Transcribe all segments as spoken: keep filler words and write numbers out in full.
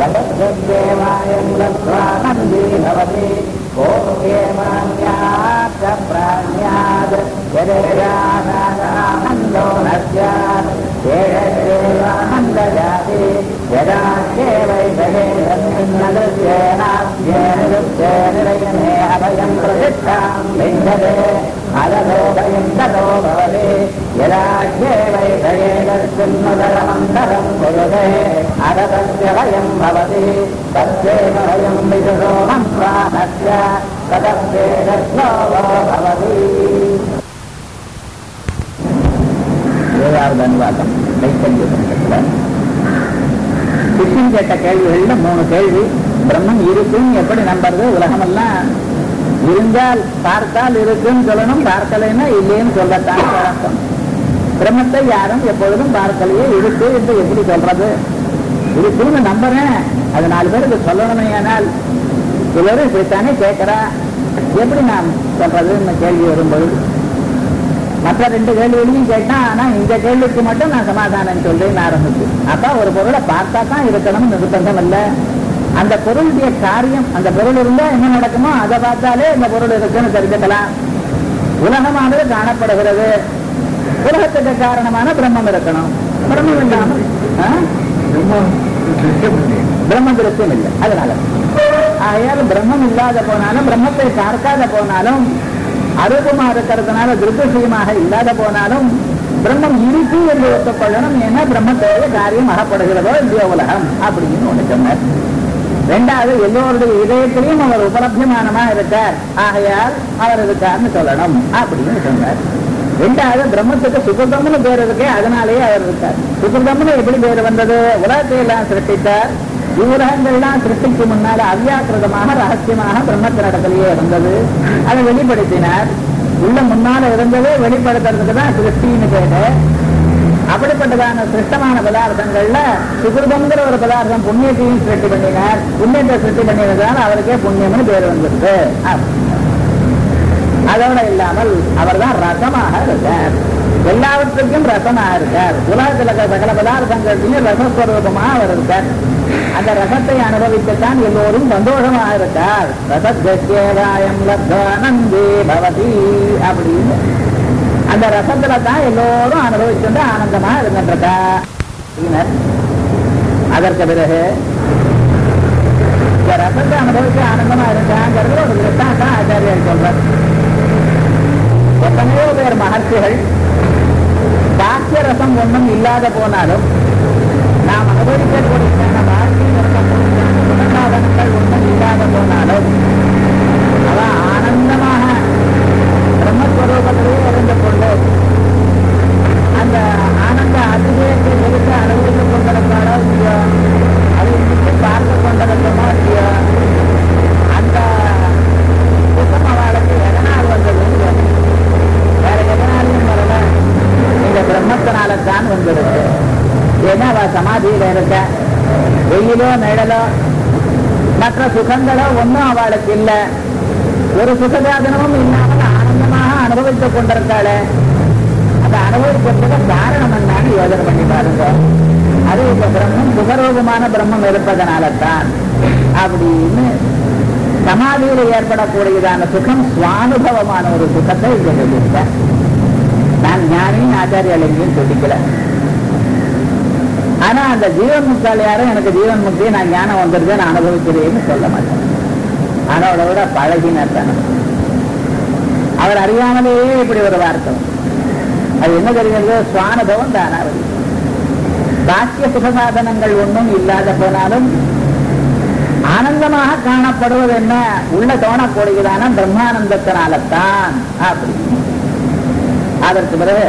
जगद्देवायं लब्ध्वा नन्दी भवति ओमेमान्यात् प्राण्यात् यदेवानन्दो न स्यात् येषदेवानन्दजाति यदा केवैभये तस्मिन्नदृश्येनाभ्येन अभयं प्रतिष्ठां विन्दते अदोभयं ततो भवति यदा केवैभये तस्मिन्नदरमन्तरं कुरुते अदतस्य भयं भवति तस्यैव भयं विदुषो मन्त्राणस्य तदस्येन श्लोको भवति. ஏழாவது அனுவாதம் கைத்தறிய கிருஷ்ணன் கேட்ட கேள்விகள்ல மூணு கேள்வி. பிரம்மம் இருக்குன்னு எப்படி நம்புறது? உலகமெல்லாம் இருந்தால் பார்த்தால் இருக்குன்னு சொல்லணும், பார்க்கலைன்னா இல்லைன்னு சொல்லத்தான் அர்த்தம். பிரம்மத்தை யாரும் எப்பொழுதும் பார்க்கலையே, இருக்கு என்று எப்படி சொல்றது? இருக்குன்னு நம்புறேன், அது நாலு பேருக்கு சொல்லணுமே. ஆனால் சிலரும் இப்படித்தானே கேட்கிறா, எப்படி நாம் சொல்றதுன்னு கேள்வி வரும்போது மற்ற ரெண்டு கேள்விகளையும் கேட்டா, ஆனா இந்த கேள்விக்கு மட்டும் நான் சமாதானம் சொல்றேன்னு ஆரம்பிச்சு. அப்ப ஒரு பொருளை பார்த்தா தான் இருக்கணும்னு நிர்பந்தம் இல்லை. அந்த பொருளுடைய காரியம், அந்த பொருள் இருந்தா என்ன நடக்குமோ அதை பார்த்தாலே இந்த பொருள் இருக்குன்னு தெரிஞ்சுக்கலாம். உலகமானது காணப்படுகிறது, உலகத்துக்கு காரணமான பிரம்மம் இருக்கணும். பிரம்மம் இல்லாமல் பிரம்ம திருஷ்யம் இல்லை. அதனால ஆகையால் பிரம்மம் இல்லாத போனாலும், பிரம்மத்தை பார்க்காத போனாலும், அரூபமா இருக்கிறதுனால திருஷ்யமாக இல்லாத போனாலும் பிரம்மம் இருக்கு என்று ஒத்துக்கொள்ளணும். ஏன்னா பிரம்மத்துடைய காரியம் அகப்படுகிறதோ இல்லையோ உலகம் அப்படின்னு ஒண்ணு சொன்னார். ரெண்டாவது, எல்லோருடைய இதயத்திலையும் அவர் உபலப்தியமானமா இருக்கார், ஆகையால் அவர் இருக்கார்னு சொல்லணும் அப்படின்னு சொன்னார். ரெண்டாவது, பிரம்மத்துக்கு சுகிருதம்னு பேர் இருக்கே, அதனாலேயே அவர் இருக்கார். சுகிருதம்னு எப்படி பேர் வந்தது? உலகத்தை எல்லாம் சிருஷ்டித்தார். இவ்வுலகங்கள்லாம் சிருஷ்டிக்கு முன்னால அவ்யாக்கிருதமாக ரகசியமாக பிரம்மத்தினிடத்திலேயே இருந்தது. அதை வெளிப்படுத்தினார். உள்ள முன்னால இருந்ததே வெளிப்படுத்துறதுக்கு தான் சிருஷ்டின்னு பேரு. அப்படிப்பட்டதான சிருஷ்டமான பதார்த்தங்கள்ல சுகிருதம்ங்கிற ஒரு பதார்த்தம் புண்ணியத்தையும் சிருஷ்டி பண்ணினார். புண்ணியத்தை சிருஷ்டி பண்ணினதால் அவருக்கே புண்ணியம்னு பேர் வந்துருக்கு. அதோட இல்லாமல் அவர் தான் ரசமாக இருக்கார், எல்லாவற்றுக்கும் ரசமாக இருக்கார். உலகத்தில் சகல பதார்த்தங்களையும் ரசஸ்வரூபமாக அவர் இருக்கார். அந்த ரசத்தை அனுபவித்துத்தான் எல்லோரும் சந்தோஷமாக இருக்கார். ரசத்யேவாயம் லப்தானந்தே பவதி அப்படின்னு அந்த ரசத்துல தான் எல்லோரும் அனுபவிச்சுட்டு ஆனந்தமா இருந்துருக்கா. அதற்கு பிறகு இந்த ரசத்தை அனுபவிச்சு ஆனந்தமா இருக்காங்கிறது ஒரு திருஷ்டாந்தா ஆச்சாரியர் சொல்றார். எத்தனையோ பேர் மகர்ஷிகள் பாக்கிய ரசம் ஒன்றும் இல்லாத போனாலும், நாம் அனுபவிக்கக்கூடிய சாதனங்கள் ஒன்றும் இல்லாத போனாலும் அவன் ஆனந்தமாக பிரம்மஸ்வரூபத்திலேயே இருந்து கொண்டு அந்த ஆனந்த அதிசயத்தை எடுத்து அனுபவித்துக் கொண்டிருந்தாலோ இல்லையோ, அதை இன்னைக்கு பார்த்து கொண்டிருக்கமோ இல்லையோ, அந்த சுத்தம் அவளுக்கு எதனால் வந்ததுன்னு வேற எதனாலையும் வரல, இந்த பிரம்மத்தினால்தான் வந்திருக்கு. ஏன்னா அவ சமாதியில இருக்க, வெயிலோ நிழலோ மற்ற சுகங்களோ ஒன்றும் அவளுக்கு இல்லை. ஒரு சுகசாதனமும் இல்லாமல் ஆனந்தமாக அனுபவித்துக் கொண்டிருக்காளே, அதை அனுபவிக்கிறதுக்கு காரணம் என்னன்னு யோசனை பண்ணி பாருங்க. அது இந்த பிரம்மம் சுகரூபமான பிரம்மம் இருப்பதனால்தான் அப்படின்னு சமாதியில் ஏற்படக்கூடியதான சுகம் சுவானுபவமான ஒரு சுகத்தை இங்க சொல்லியிருக்கேன். நான் ஞானின் ஆச்சாரியால் எங்கேயும் சொல்லிக்கல. ஆனா அந்த ஜீவன் முக்தால் யாரும் எனக்கு ஜீவன் முக்தியை நான் ஞானம் வந்துருது நான் அனுபவிக்கிறேன்னு சொல்ல மாட்டேன். அவனோட விட பழகினார் தானே, அவர் அறியாமலேயே இப்படி ஒரு வார்த்தை. அது என்ன தெரிகிறது? சுவானுபவம் தானா. பாக்கிய சுகசாதனங்கள் ஒன்றும் இல்லாத போனாலும் ஆனந்தமாக காணப்படுவது என்ன? உள்ள தோணக்கூடியதான பிரம்மானந்தத்தினால்தான். அப்படி அதற்கு பிறகு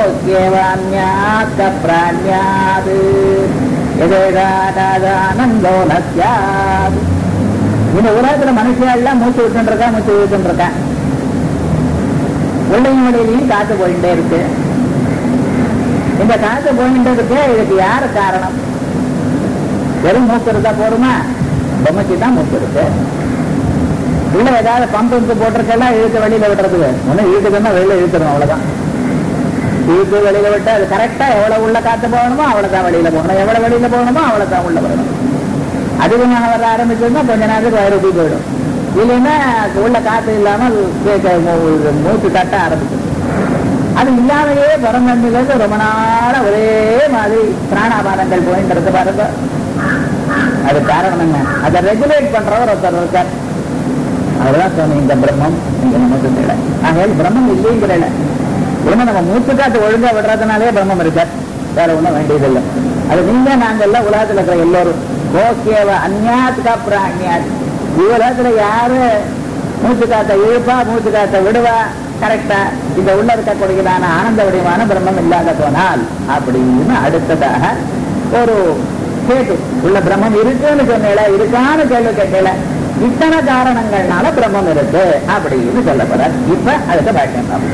இந்த உலகத்துல மனுஷியெல்லாம் மூச்சு விட்டு இருக்கா, மூச்சு விட்டு இருக்கேன். உள்ளையும் வெளியிலையும் காத்து போயிட்டே இருக்கு. இந்த காத்து போயிட்டு இருக்கு, இதுக்கு யாரு காரணம்? வெறும் மூச்சு இருந்தா போடுமா? பொம்மைக்கு தான் மூச்சு இருக்கு. உள்ள ஏதாவது பம்பு இருந்து போட்டிருக்கா இழுத்து வெளியில விடுறதுக்கு ஒன்னும் இழுத்துக்கன்னா வெளியில இழுத்துடும், அவ்வளவுதான். இழுத்து வெளியில விட்டு அது கரெக்டா எவ்வளவு உள்ள காத்து போகணுமோ அவ்வளவுதான் வெளியில போகணும், எவ்வளவு வெளியில போகணுமோ அவ்வளவுதான் உள்ள வரணும். அதிகமாக வர ஆரம்பிச்சதுன்னா கொஞ்ச நேரத்துக்கு வயிறு ஊட்டி போயிடும். இல்லைன்னா உள்ள காற்று இல்லாமல் மூச்சு கட்ட ஆரம்பிச்சிடும். அது இல்லாமையே பரமந்திலிருந்து ரொம்ப நாள ஒரே மாதிரி பிராணாபானங்கள் போயிட்டு இருக்கு பாருங்க. அது காரணம் என்ன? அதை ரெகுலேட் பண்றவர் ஒருத்தர் இருக்கார். அவர்தான் சொன்ன இந்த பிரம்மம் இங்க நமக்கு இல்லை. ஆகையால் பிரம்மம் இல்லைங்கிற ஏன்னா நம்ம மூச்சு காத்து ஒழுங்கா விடுறதுனாலே பிரம்மம் இருக்கார், வேற ஒண்ணும் வேண்டியதில்லை. அது நீங்க நாங்க எல்லாம் உலகத்துல இருக்கிற எல்லோரும் ஓகேவ அந்நாத்துக்கா பிராணியாத் உலகத்துல யாரு மூச்சு காத்த இழுப்பா மூச்சு காத்த விடுவா கரெக்டா இந்த உள்ள இருக்கக்கூடியதான ஆனந்த வடிவான பிரம்மம் இல்லாத போனால் அப்படின்னு அடுத்ததாக ஒரு கேட்டு உள்ள பிரம்மம் இருக்குன்னு சொன்னேல, இருக்கான்னு கேள்வி கேட்கல. இத்தனை காரணங்கள்னால பிரம்மம் இருக்கு அப்படின்னு சொல்லப்படுறார். இப்ப அதுக்கு பாக்கியம்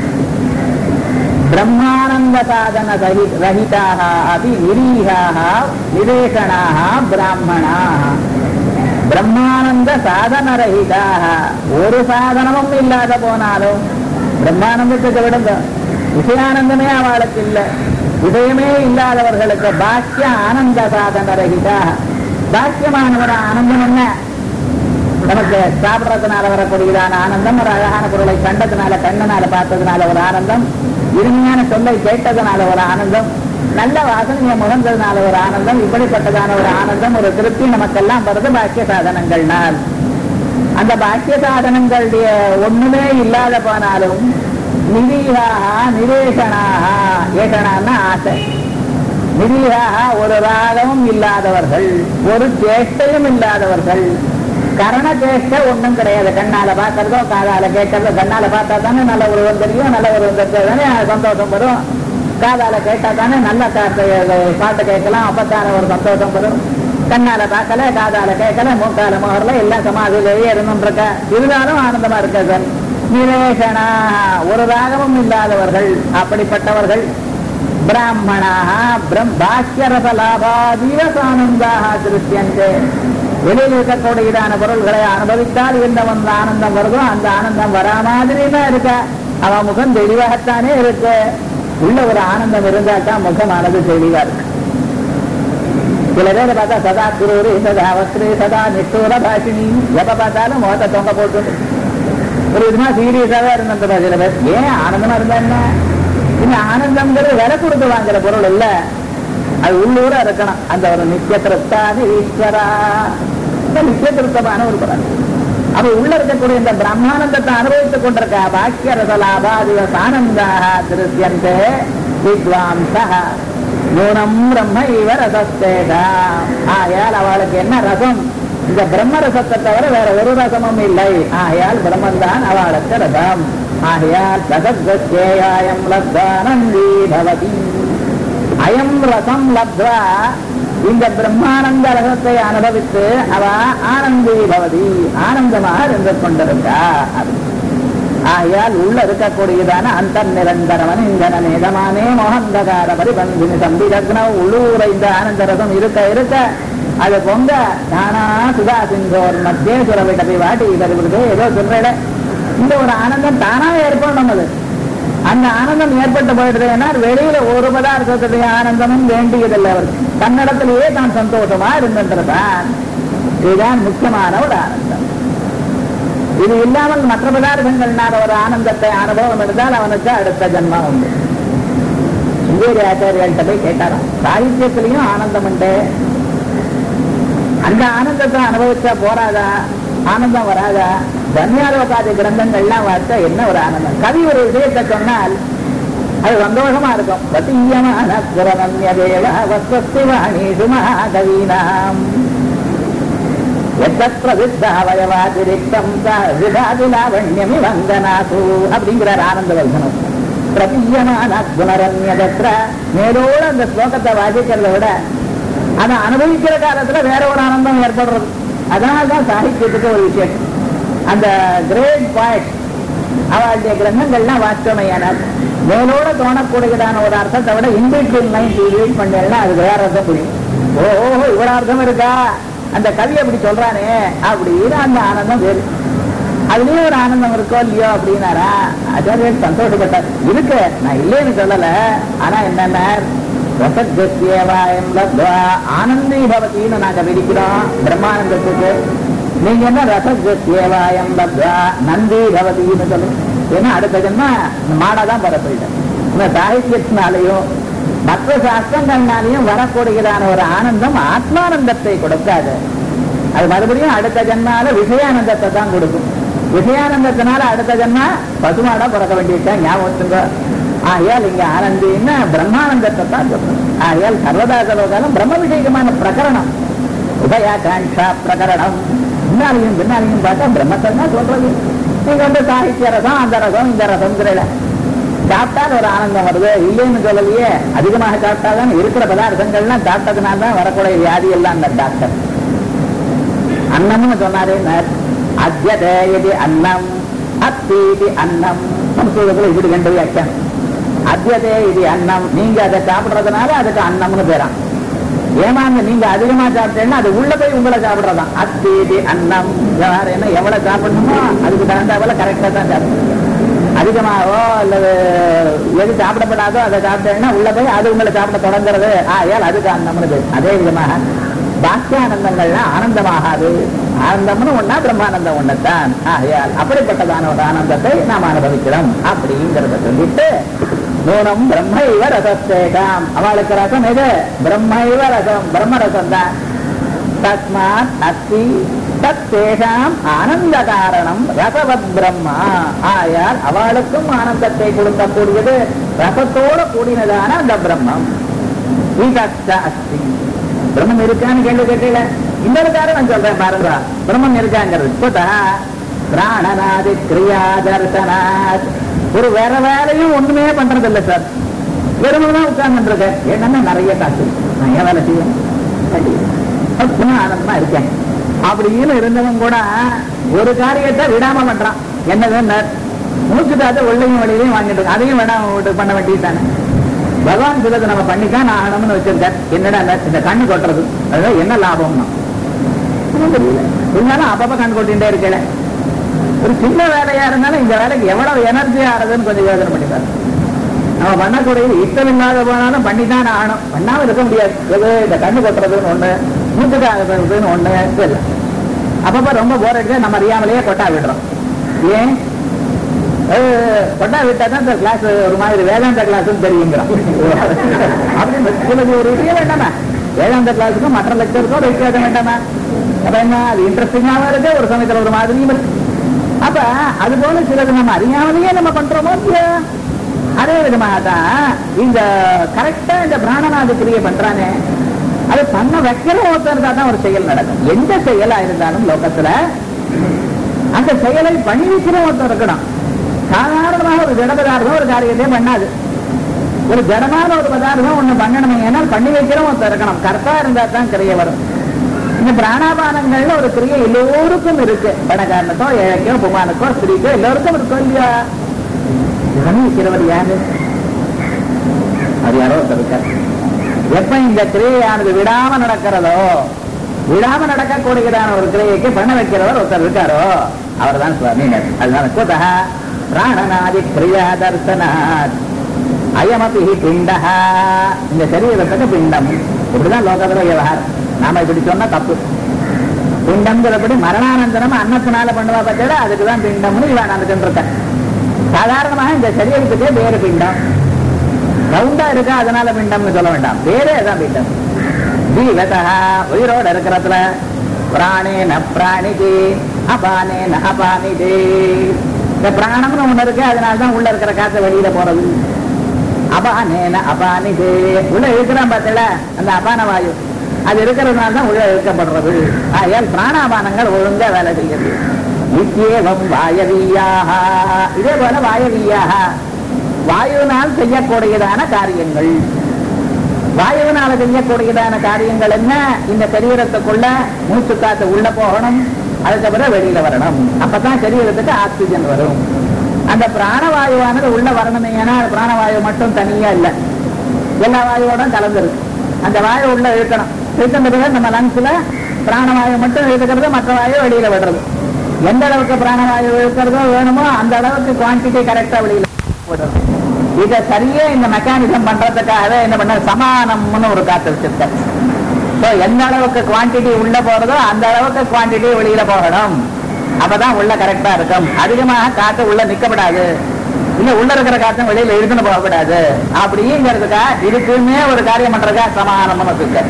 பிரம்மானந்த சாதன ரஹிதாக அபி நிரீகாக நிரேஷணாக பிராமணாக. பிரம்மானந்த சாதன ரஹிதாக ஒரு சாதனமும் இல்லாத போனாலும் பிரம்மானந்தத்துக்கு விடுங்க, விஷயானந்தமே அவளுக்கு இல்லை. விஷயமே இல்லாதவர்களுக்கு பாக்கிய ஆனந்த சாதன ரஹிதாக. பாக்கியமான ஒரு ஆனந்தம் என்ன? நமக்கு சாப்பிட்றதுனால வரக்கூடியதான ஆனந்தம், ஒரு அழகான பொருளை கண்டதுனால கண்ணனால பார்த்ததுனால ஒரு ஆனந்தம், இனிமையான சொல்லை கேட்டதுனால ஒரு ஆனந்தம், நல்ல வாசனையை முகந்ததுனால ஒரு ஆனந்தம், இப்படிப்பட்டதான ஒரு ஆனந்தம் ஒரு திருப்தி நமக்கெல்லாம் வருது பாக்கிய சாதனங்கள்னால். அந்த பாக்கிய சாதனங்களுடைய ஒண்ணுமே இல்லாத போனாலும் நிரீகாக நிரேஷனாக, ஏஷனான ஆசை, நிரீகாக ஒரு ராகமும் இல்லாதவர்கள், ஒரு சேஷ்டையும் இல்லாதவர்கள். கரண சேஷ்டை ஒண்ணும் கிடையாது. கண்ணால பார்க்கறதோ காதால கேட்கறதோ, கண்ணால பார்த்தா தானே நல்ல உருவம் தெரியும், நல்ல உருவம் தெரிஞ்சதானே சந்தோஷம் வரும். காதால கேட்டா தானே நல்ல பாட்டு கேட்கலாம், அப்பத்தான ஒரு சந்தோஷம் வரும். கண்ணால பார்க்கல, காதால கேட்கல, மூக்கால முகர்ல எல்லாம் சமாதியிலேயே இருந்தும் இருக்க, இருந்தாலும் ஆனந்தமா இருக்க. நிரேஷனா ஒரு ராகமும் இல்லாதவர்கள், அப்படிப்பட்டவர்கள் பிராமணாக பாக்கியரச லாபாதீவசானந்தாக திருஷ்யந்தே. வெளியில் இருக்கக்கூடியதான பொருள்களை அனுபவித்தால் எந்த வந்த ஆனந்தம் வருதோ அந்த ஆனந்தம் வரா மாதிரி தான் இருக்க. அவன் முகம் தெளிவாகத்தானே இருக்கு. உள்ள ஒரு ஆனந்தம் இருந்தால்தான் முகமானது தெளிவா இருக்கு. சில பேர் பார்த்தா சதா குரூரி சதா வஸ்திரி சதா நிஷ்டூர பாஷினி, எப்ப பார்த்தாலும் முகத்தை தொங்க போட்டு ஒரு விதமா சீரியஸாவே இருந்த சில பேர். ஏன் ஆனந்தமா இருந்தா என்ன? இந்த ஆனந்தம்ங்கிறது விலை கொடுத்து வாங்குற பொருள் இல்ல, அது உள்ளூரா இருக்கணும். அந்த ஒரு நித்திய திருப்தான ஈஸ்வரா, நித்திய திருப்தமான ஒரு பொருள். அது உள்ள இருக்கக்கூடிய இந்த பிரம்மானந்தத்தை அனுபவித்துக் கொண்டிருக்க பாக்கிய ரசலாபாதிவ ஆனந்தாக திருஷ்யந்தே வித்வாம்சா நூனம் பிரம்ம இவ ரசஸ்தேதா. ஆயால் அவளுக்கு என்ன ரசம்? இந்த பிரம்ம ரசத்தை தவிர வேற ஒரு ரசமும் இல்லை. ஆயால் பிரம்மந்தான் அவளுக்கு ரசம். ஆயால் ரசத்வஸ்யேயாயம் லப்தானந்தி பவதி. அயம் ரசம் லப்த்வா, இந்த பிரம்மானந்த ரசத்தை அனுபவித்து அவ ஆனந்தி பவதி, ஆனந்தமாக இருந்து கொண்டிருக்கா. ஆகையால் உள்ள இருக்கக்கூடியதான அந்த நிரந்தரவன் இந்த நேதமானே மோகந்தகார பரிபந்தினி சம்பிதக்ன உள்ளூர இந்த ஆனந்த ரசம் இருக்க இருக்க அது பொங்க தானா சுதா சிந்தோர் மத்திய சுரவிடத்தை வாட்டி வருவது ஏதோ சொல்ற இந்த ஒரு ஆனந்தம் தானா ஏற்படும். அது அந்த ஆனந்தம் ஏற்பட்டு போயிடுதுன்னா வெளியில ஒரு பதார்த்தத்துடைய ஆனந்தமும் வேண்டியதில்லை. அவர் தன்னிடத்திலேயே தான் சந்தோஷமா இருந்திருந்தான். இதுதான் முக்கியமான ஒரு ஆனந்தம். இது இல்லாமல் மற்ற பதார்த்தங்கள்னால ஒரு ஆனந்தத்தை அனுபவம் இருந்தால் அவனுக்கு அடுத்த ஜன்மம் உண்டு. சுந்தேரி ஆச்சாரியர்கள்ட்ட போய் கேட்டாராம், சாகித்யத்திலையும் ஆனந்தம் உண்டு, அந்த ஆனந்தத்தை அனுபவிச்சா போறாதா? ஆனந்தம் வராதா? தன்யாலோகாதி கிரந்தங்கள்லாம் வார்த்தா என்ன ஒரு ஆனந்தம். கவி ஒரு விஷயத்தை சொன்னால் அது சந்தோஷமா இருக்கும். பத்தியமான புரநன்யதேவ வஸ்வஸ்திவாணீஷு மகாகவீனாம் பிரசித்தாவயவாதிரிக்தம் விதாதிலாவண்யமி வந்தனாசு அப்படிங்கிறார் ஆனந்தவர்தனம். பிரதியமான குணரண்யதற்ற மேலோடு அந்த ஸ்லோகத்தை வாசிக்கிறத விட அதை அனுபவிக்கிற காலத்துல வேற ஒரு ஆனந்தம் ஏற்படுறது. அதனால்தான் சாகித்யத்துக்கு ஒரு விஷயம். அந்த கிரேட் பாய்ட் அவளுடைய கிரந்தங்கள்லாம் வாசிச்சோமையானால் மேலோட தோணக்கூடியதான ஒரு அர்த்தத்தை விட இன்பிட்வீன் லைன் ரீட் பண்ணா அதுக்கு வேற அர்த்தம் புரியும். ஓஹோ இவ்வளவு அர்த்தம் இருக்கா, அந்த கவி அப்படி சொல்றானே அப்படின்னு அந்த ஆனந்தம் வேறு. அதுலயே ஒரு ஆனந்தம் இருக்கோ இல்லையோ அப்படின்னாரா ஆச்சாரியர் சந்தோஷப்பட்டார். இருக்கு, நான் இல்லைன்னு சொல்லல. ஆனா என்னன்னா ரசத்யேவாயம் லப்த்வா ஆனந்தி பவதின்னு நாங்க விதிக்கிறோம் பிரம்மானந்தத்துக்கு. நீங்க என்ன ரசத்யேவாயம் லப்த்வா நந்தி பவதின்னு சொல்லுங்க. ஏன்னா அடுத்த ஜென்மா மாடதான் வர போயிட்டேன். இந்த சாகித்யத்தினாலையும் மற்ற சாஸ்திரங்கள்னாலையும் வரக்கூடியதான ஒரு ஆனந்தம் ஆத்மானந்தத்தை கொடுக்காது. அது மறுபடியும் அடுத்த ஜென்மால விஷயானந்தத்தை தான் கொடுக்கும். விஷயானந்தத்தினால அடுத்த ஜென்மா பசுமாடா பிறக்க வேண்டியதுதான் ஞாபகத்துங்க. ஆகையால் இங்க ஆனந்தின்னா பிரம்மானந்தத்தை தான் சொல்லணும். ஆகையால் சர்வதாசலோகாலம் பிரம்ம விஷயமான பிரகரணம், உபயாகாங்ஷா பிரகரணம். முன்னாலையும் பின்னாலையும் பார்த்தா பிரம்மத்தை தான் சொல்றது. நீங்க வந்து சாகித்ய ரசம் அந்த ரசம் இந்த ரசம்ங்கிறல சாப்பிட்டால் ஒரு ஆனந்தம் வருது இல்லைன்னு சொல்லலையே. அதிகமாக சாப்பிட்டாதான் இருக்கிற பதார்த்தங்கள்லாம் சாப்பிட்டதுனால்தான் வரக்கூடிய வியாதி எல்லாம் அந்த டாக்டர். அன்னம்னு சொன்னாரு. அத்யதேயதி அன்னம் அத்தீதி அன்னம். சம்ஸ்கிருதத்துல இப்படி ரெண்டு வியாக்கியம். அத்யதே இது அன்னம், நீங்க அதை சாப்பிடுறதுனால அதுக்கு அன்னம்னு பேரான். ஏமாந்து நீங்க அதிகமா சாப்பிட்டேன்னா அது உள்ள போய் உங்களை சாப்பிடுறதான். அத்தீதி அன்னம். என்ன எவ்வளவு சாப்பிடணுமோ அதுக்கு தகுந்தாப்புல கரெக்டா தான் சாப்பிடணும். அதிகமாகவோ அல்லது எது சாப்பிடப்படாதோ அதை சாப்பிட்டேன்னா உள்ள போய் அது உங்களை சாப்பிட தொடங்குறது. ஆயால் அதுக்கு அன்னம்னு பேர். அதே விதமாக பாக்கியானந்தங்கள்லாம் ஆனந்தமாகாது. ஆனந்தம்னு ஒன்னா பிரம்மானந்தம் ஒன்னத்தான். ஆகையால் அப்படிப்பட்டதான ஒரு ஆனந்தத்தை நாம் அனுபவிக்கிறோம் அப்படிங்கிறத சொல்லிட்டு நூனம் பிரம்மைவ ரசத்தேகாம். அவளுக்கு ரசம் எது? பிரம்மைவ ரசம், பிரம்ம ரசம் தான். தஸ்மாத் அஸ்தி தத்தேகாம் ஆனந்த காரணம் ரசவத் பிரம்மா. ஆயால் அவளுக்கும் ஆனந்தத்தை கொடுக்கக்கூடியது ரசத்தோட கூடினதான அந்த பிரம்மம். அஸ்தி பிரம்மம் இருக்கான்னு கேள்வி கேட்கல. இன்னொரு காரணம் சொல்றேன் பாருங்க. பிரம்மம் இருக்காங்கிறது பிராணநாதி கிரியா தர்சனாத். ஒரு வேற வேலையும் ஒண்ணுமே பண்றது இல்லை சார். வெறுமதான் உட்கார்ந்து இருக்கேன். என்னன்னா நிறைய காசு, நான் ஏன் வேலை செய்வேன், ஆனந்தமா இருக்கேன் அப்படின்னு இருந்தவன் கூட ஒரு காரியத்தை விடாம பண்றான். என்னதுன்னு மூச்சுக்காத உள்ளையும் வழியிலையும் வாங்கிட்டு அதையும் விடாம பண்ண வேண்டியதானே. பகவான் சிலது நம்ம பண்ணித்தான் நான் ஆகணும்னு வச்சிருக்கேன். என்னடா இந்த கண்ணு கொட்டுறது, அதுதான் என்ன லாபம்னா தெரியல. இருந்தாலும் அப்பப்ப கண் கொட்டிகிட்டே இருக்கல. ஒரு சின்ன வேலையா இருந்தாலும் இந்த வேலைக்கு எவ்வளவு எனர்ஜி ஆறதுன்னு கொஞ்சம் யோசனை பண்ணிப்பாரு. நம்ம பண்ணக்கூடியது இஷ்டம் இல்லாத போனாலும் பண்ணித்தான் ஆகணும். பண்ணாம இருக்க முடியாது. இந்த கண்ணு கொட்டுறதுன்னு ஒண்ணு, மூச்சுக்காதுன்னு ஒண்ணு இல்லை. அப்பப்ப ரொம்ப போர் அடிச்சா நம்ம அறியாமலேயே கொட்டா விடுறோம். ஏன் கொட்டா விட்டா தான் இந்த கிளாஸ் ஒரு மாதிரி வேதாந்த கிளாஸ் தெரியுங்கிறோம். அப்படி ஒரு விஷயம் வேண்டாமா? வேதாந்த கிளாஸுக்கும் மற்ற லெக்சருக்கும் ஒரு வித்தியாசம் வேண்டாமா? அப்ப என்ன அது இன்ட்ரெஸ்டிங்காவும் இருக்கு, ஒரு சமயத்துல ஒரு மாதிரியும் இருக்கு. அப்ப அது போல சிலது நம்ம அறியாமலேயே நம்ம பண்றோமோ இல்லையா? அதே விதமாக தான் இந்த கரெக்டா இந்த பிராணநாத கிரியை பண்றானே, அது பண்ண வைக்கிற ஒருத்தர் தான் ஒரு செயல் நடக்கும். எந்த செயலா இருந்தாலும் லோகத்துல அந்த செயலை பண்ணி வைக்கிற ஒருத்தர் இருக்கணும். சாதாரணமாக ஒரு ஜட பதார்த்தம் ஒரு காரியத்தையே பண்ணாது. ஒரு ஜடமான ஒரு பதார்த்தம் ஒண்ணு பண்ணணுமே, ஏன்னால் பண்ணி வைக்கிற ஒருத்தர் இருக்கணும். கரெக்டா இருந்தா தான் கிரியை வரும். இந்த பிராணாபானங்கள்ல ஒரு கிரியை எல்லோருக்கும் இருக்கு. பணக்காரனுக்கோ ஏழைக்கோ புமானுக்கோ ஸ்திரீக்கோ எல்லோருக்கும் இருக்கும் இல்லையா? இருக்கிறவர் யாரு? அது யாரோ இருக்கார். எப்ப இந்த கிரியையானது விடாம நடக்கிறதோ, விடாம நடக்கக்கூடியதான ஒரு கிரியைக்கு பண்ண வைக்கிறவர் ஒருத்தர் இருக்காரோ அவர் தான் சுவாமி. அதுதான் குதா பிராணநாதி கிரியா தர்சனாத் அயமபி பிண்டா. இந்த சரீரத்துக்கு பிண்டம். இப்படிதான் லோகத்துல விவகாரம். நாம இப்படி சொன்னா தப்பு. பிண்டம்ங்கிறபடி மரணானந்தரம் அன்னத்தினால பண்ணுவா பார்த்தா அதுக்குதான் பிண்டம்னு இவன் நடந்துட்டு. சாதாரணமாக இந்த சரீரத்துக்கே வேறு பிண்டம். ரவுண்டா இருக்கா அதனால பிண்டம்னு சொல்ல வேண்டாம். வேறே தான் பிண்டம். ஜீவதா உயிரோட இருக்கிறதுல பிராணேன பிராணிதே அபானேன அபானிதே. இந்த பிராணம்னு ஒண்ணு இருக்கு, அதனால்தான் உள்ள இருக்கிற காற்று வெளியில போறது. அபானேன அபானிதே, உள்ள இருக்கிறான் பார்த்தல அந்த அபான வாயு, அது இருக்கிறதுனால தான் உள்ள இழுக்கப்படுறது. ஆகையால் பிராணாபானங்கள் ஒழுங்கா வேலை செய்கிறது. நித்தியேவம் வாயவீயாக, இதே போல வாயவீயாக வாயுவினால் செய்யக்கூடியதான காரியங்கள். வாயுவினால செய்யக்கூடியதான காரியங்கள் என்ன? இந்த சரீரத்துக்குள்ள மூச்சு காத்து உள்ள போகணும், அதுக்கப்புறம் வெளியில வரணும். அப்பதான் சரீரத்துக்கு ஆக்சிஜன் வரும். அந்த பிராணவாயுவானது உள்ள வரணுமே. ஏன்னா பிராணவாயு மட்டும் தனியா இல்லை, எல்லா வாயுவோட கலந்துருக்கு. அந்த வாயு உள்ள இழுக்கணும். இழுக்கின்றது நம்ம லங்ஸ்ல பிராணவாயு மட்டும் இழுக்கிறது, மற்ற வாயு வெளியில விடுறது. எந்த அளவுக்கு பிராணவாயு இழுக்கிறதோ வேணுமோ அந்த அளவுக்கு குவான்டிட்டி கரெக்டா வெளியில விடுறது. இதை சரியே இந்த மெக்கானிசம் பண்றதுக்காகவே என்ன பண்ண சமானம்னு ஒரு காத்து வச்சிருக்காரு. எந்த அளவுக்கு குவான்டிட்டி உள்ள போறதோ அந்த அளவுக்கு குவான்டிட்டி வெளியில போகணும். அப்பதான் உள்ள கரெக்டா இருக்கும். அதிகமாக காத்து உள்ள நிக்கப்படாது, இல்ல உள்ள இருக்கிற காத்தும் வெளியில இழுத்துன்னு போகக்கூடாது. அப்படிங்கிறதுக்கா இதுக்குமே ஒரு காரியம் பண்றதுக்கா சமானம்னு வச்சிருக்காரு.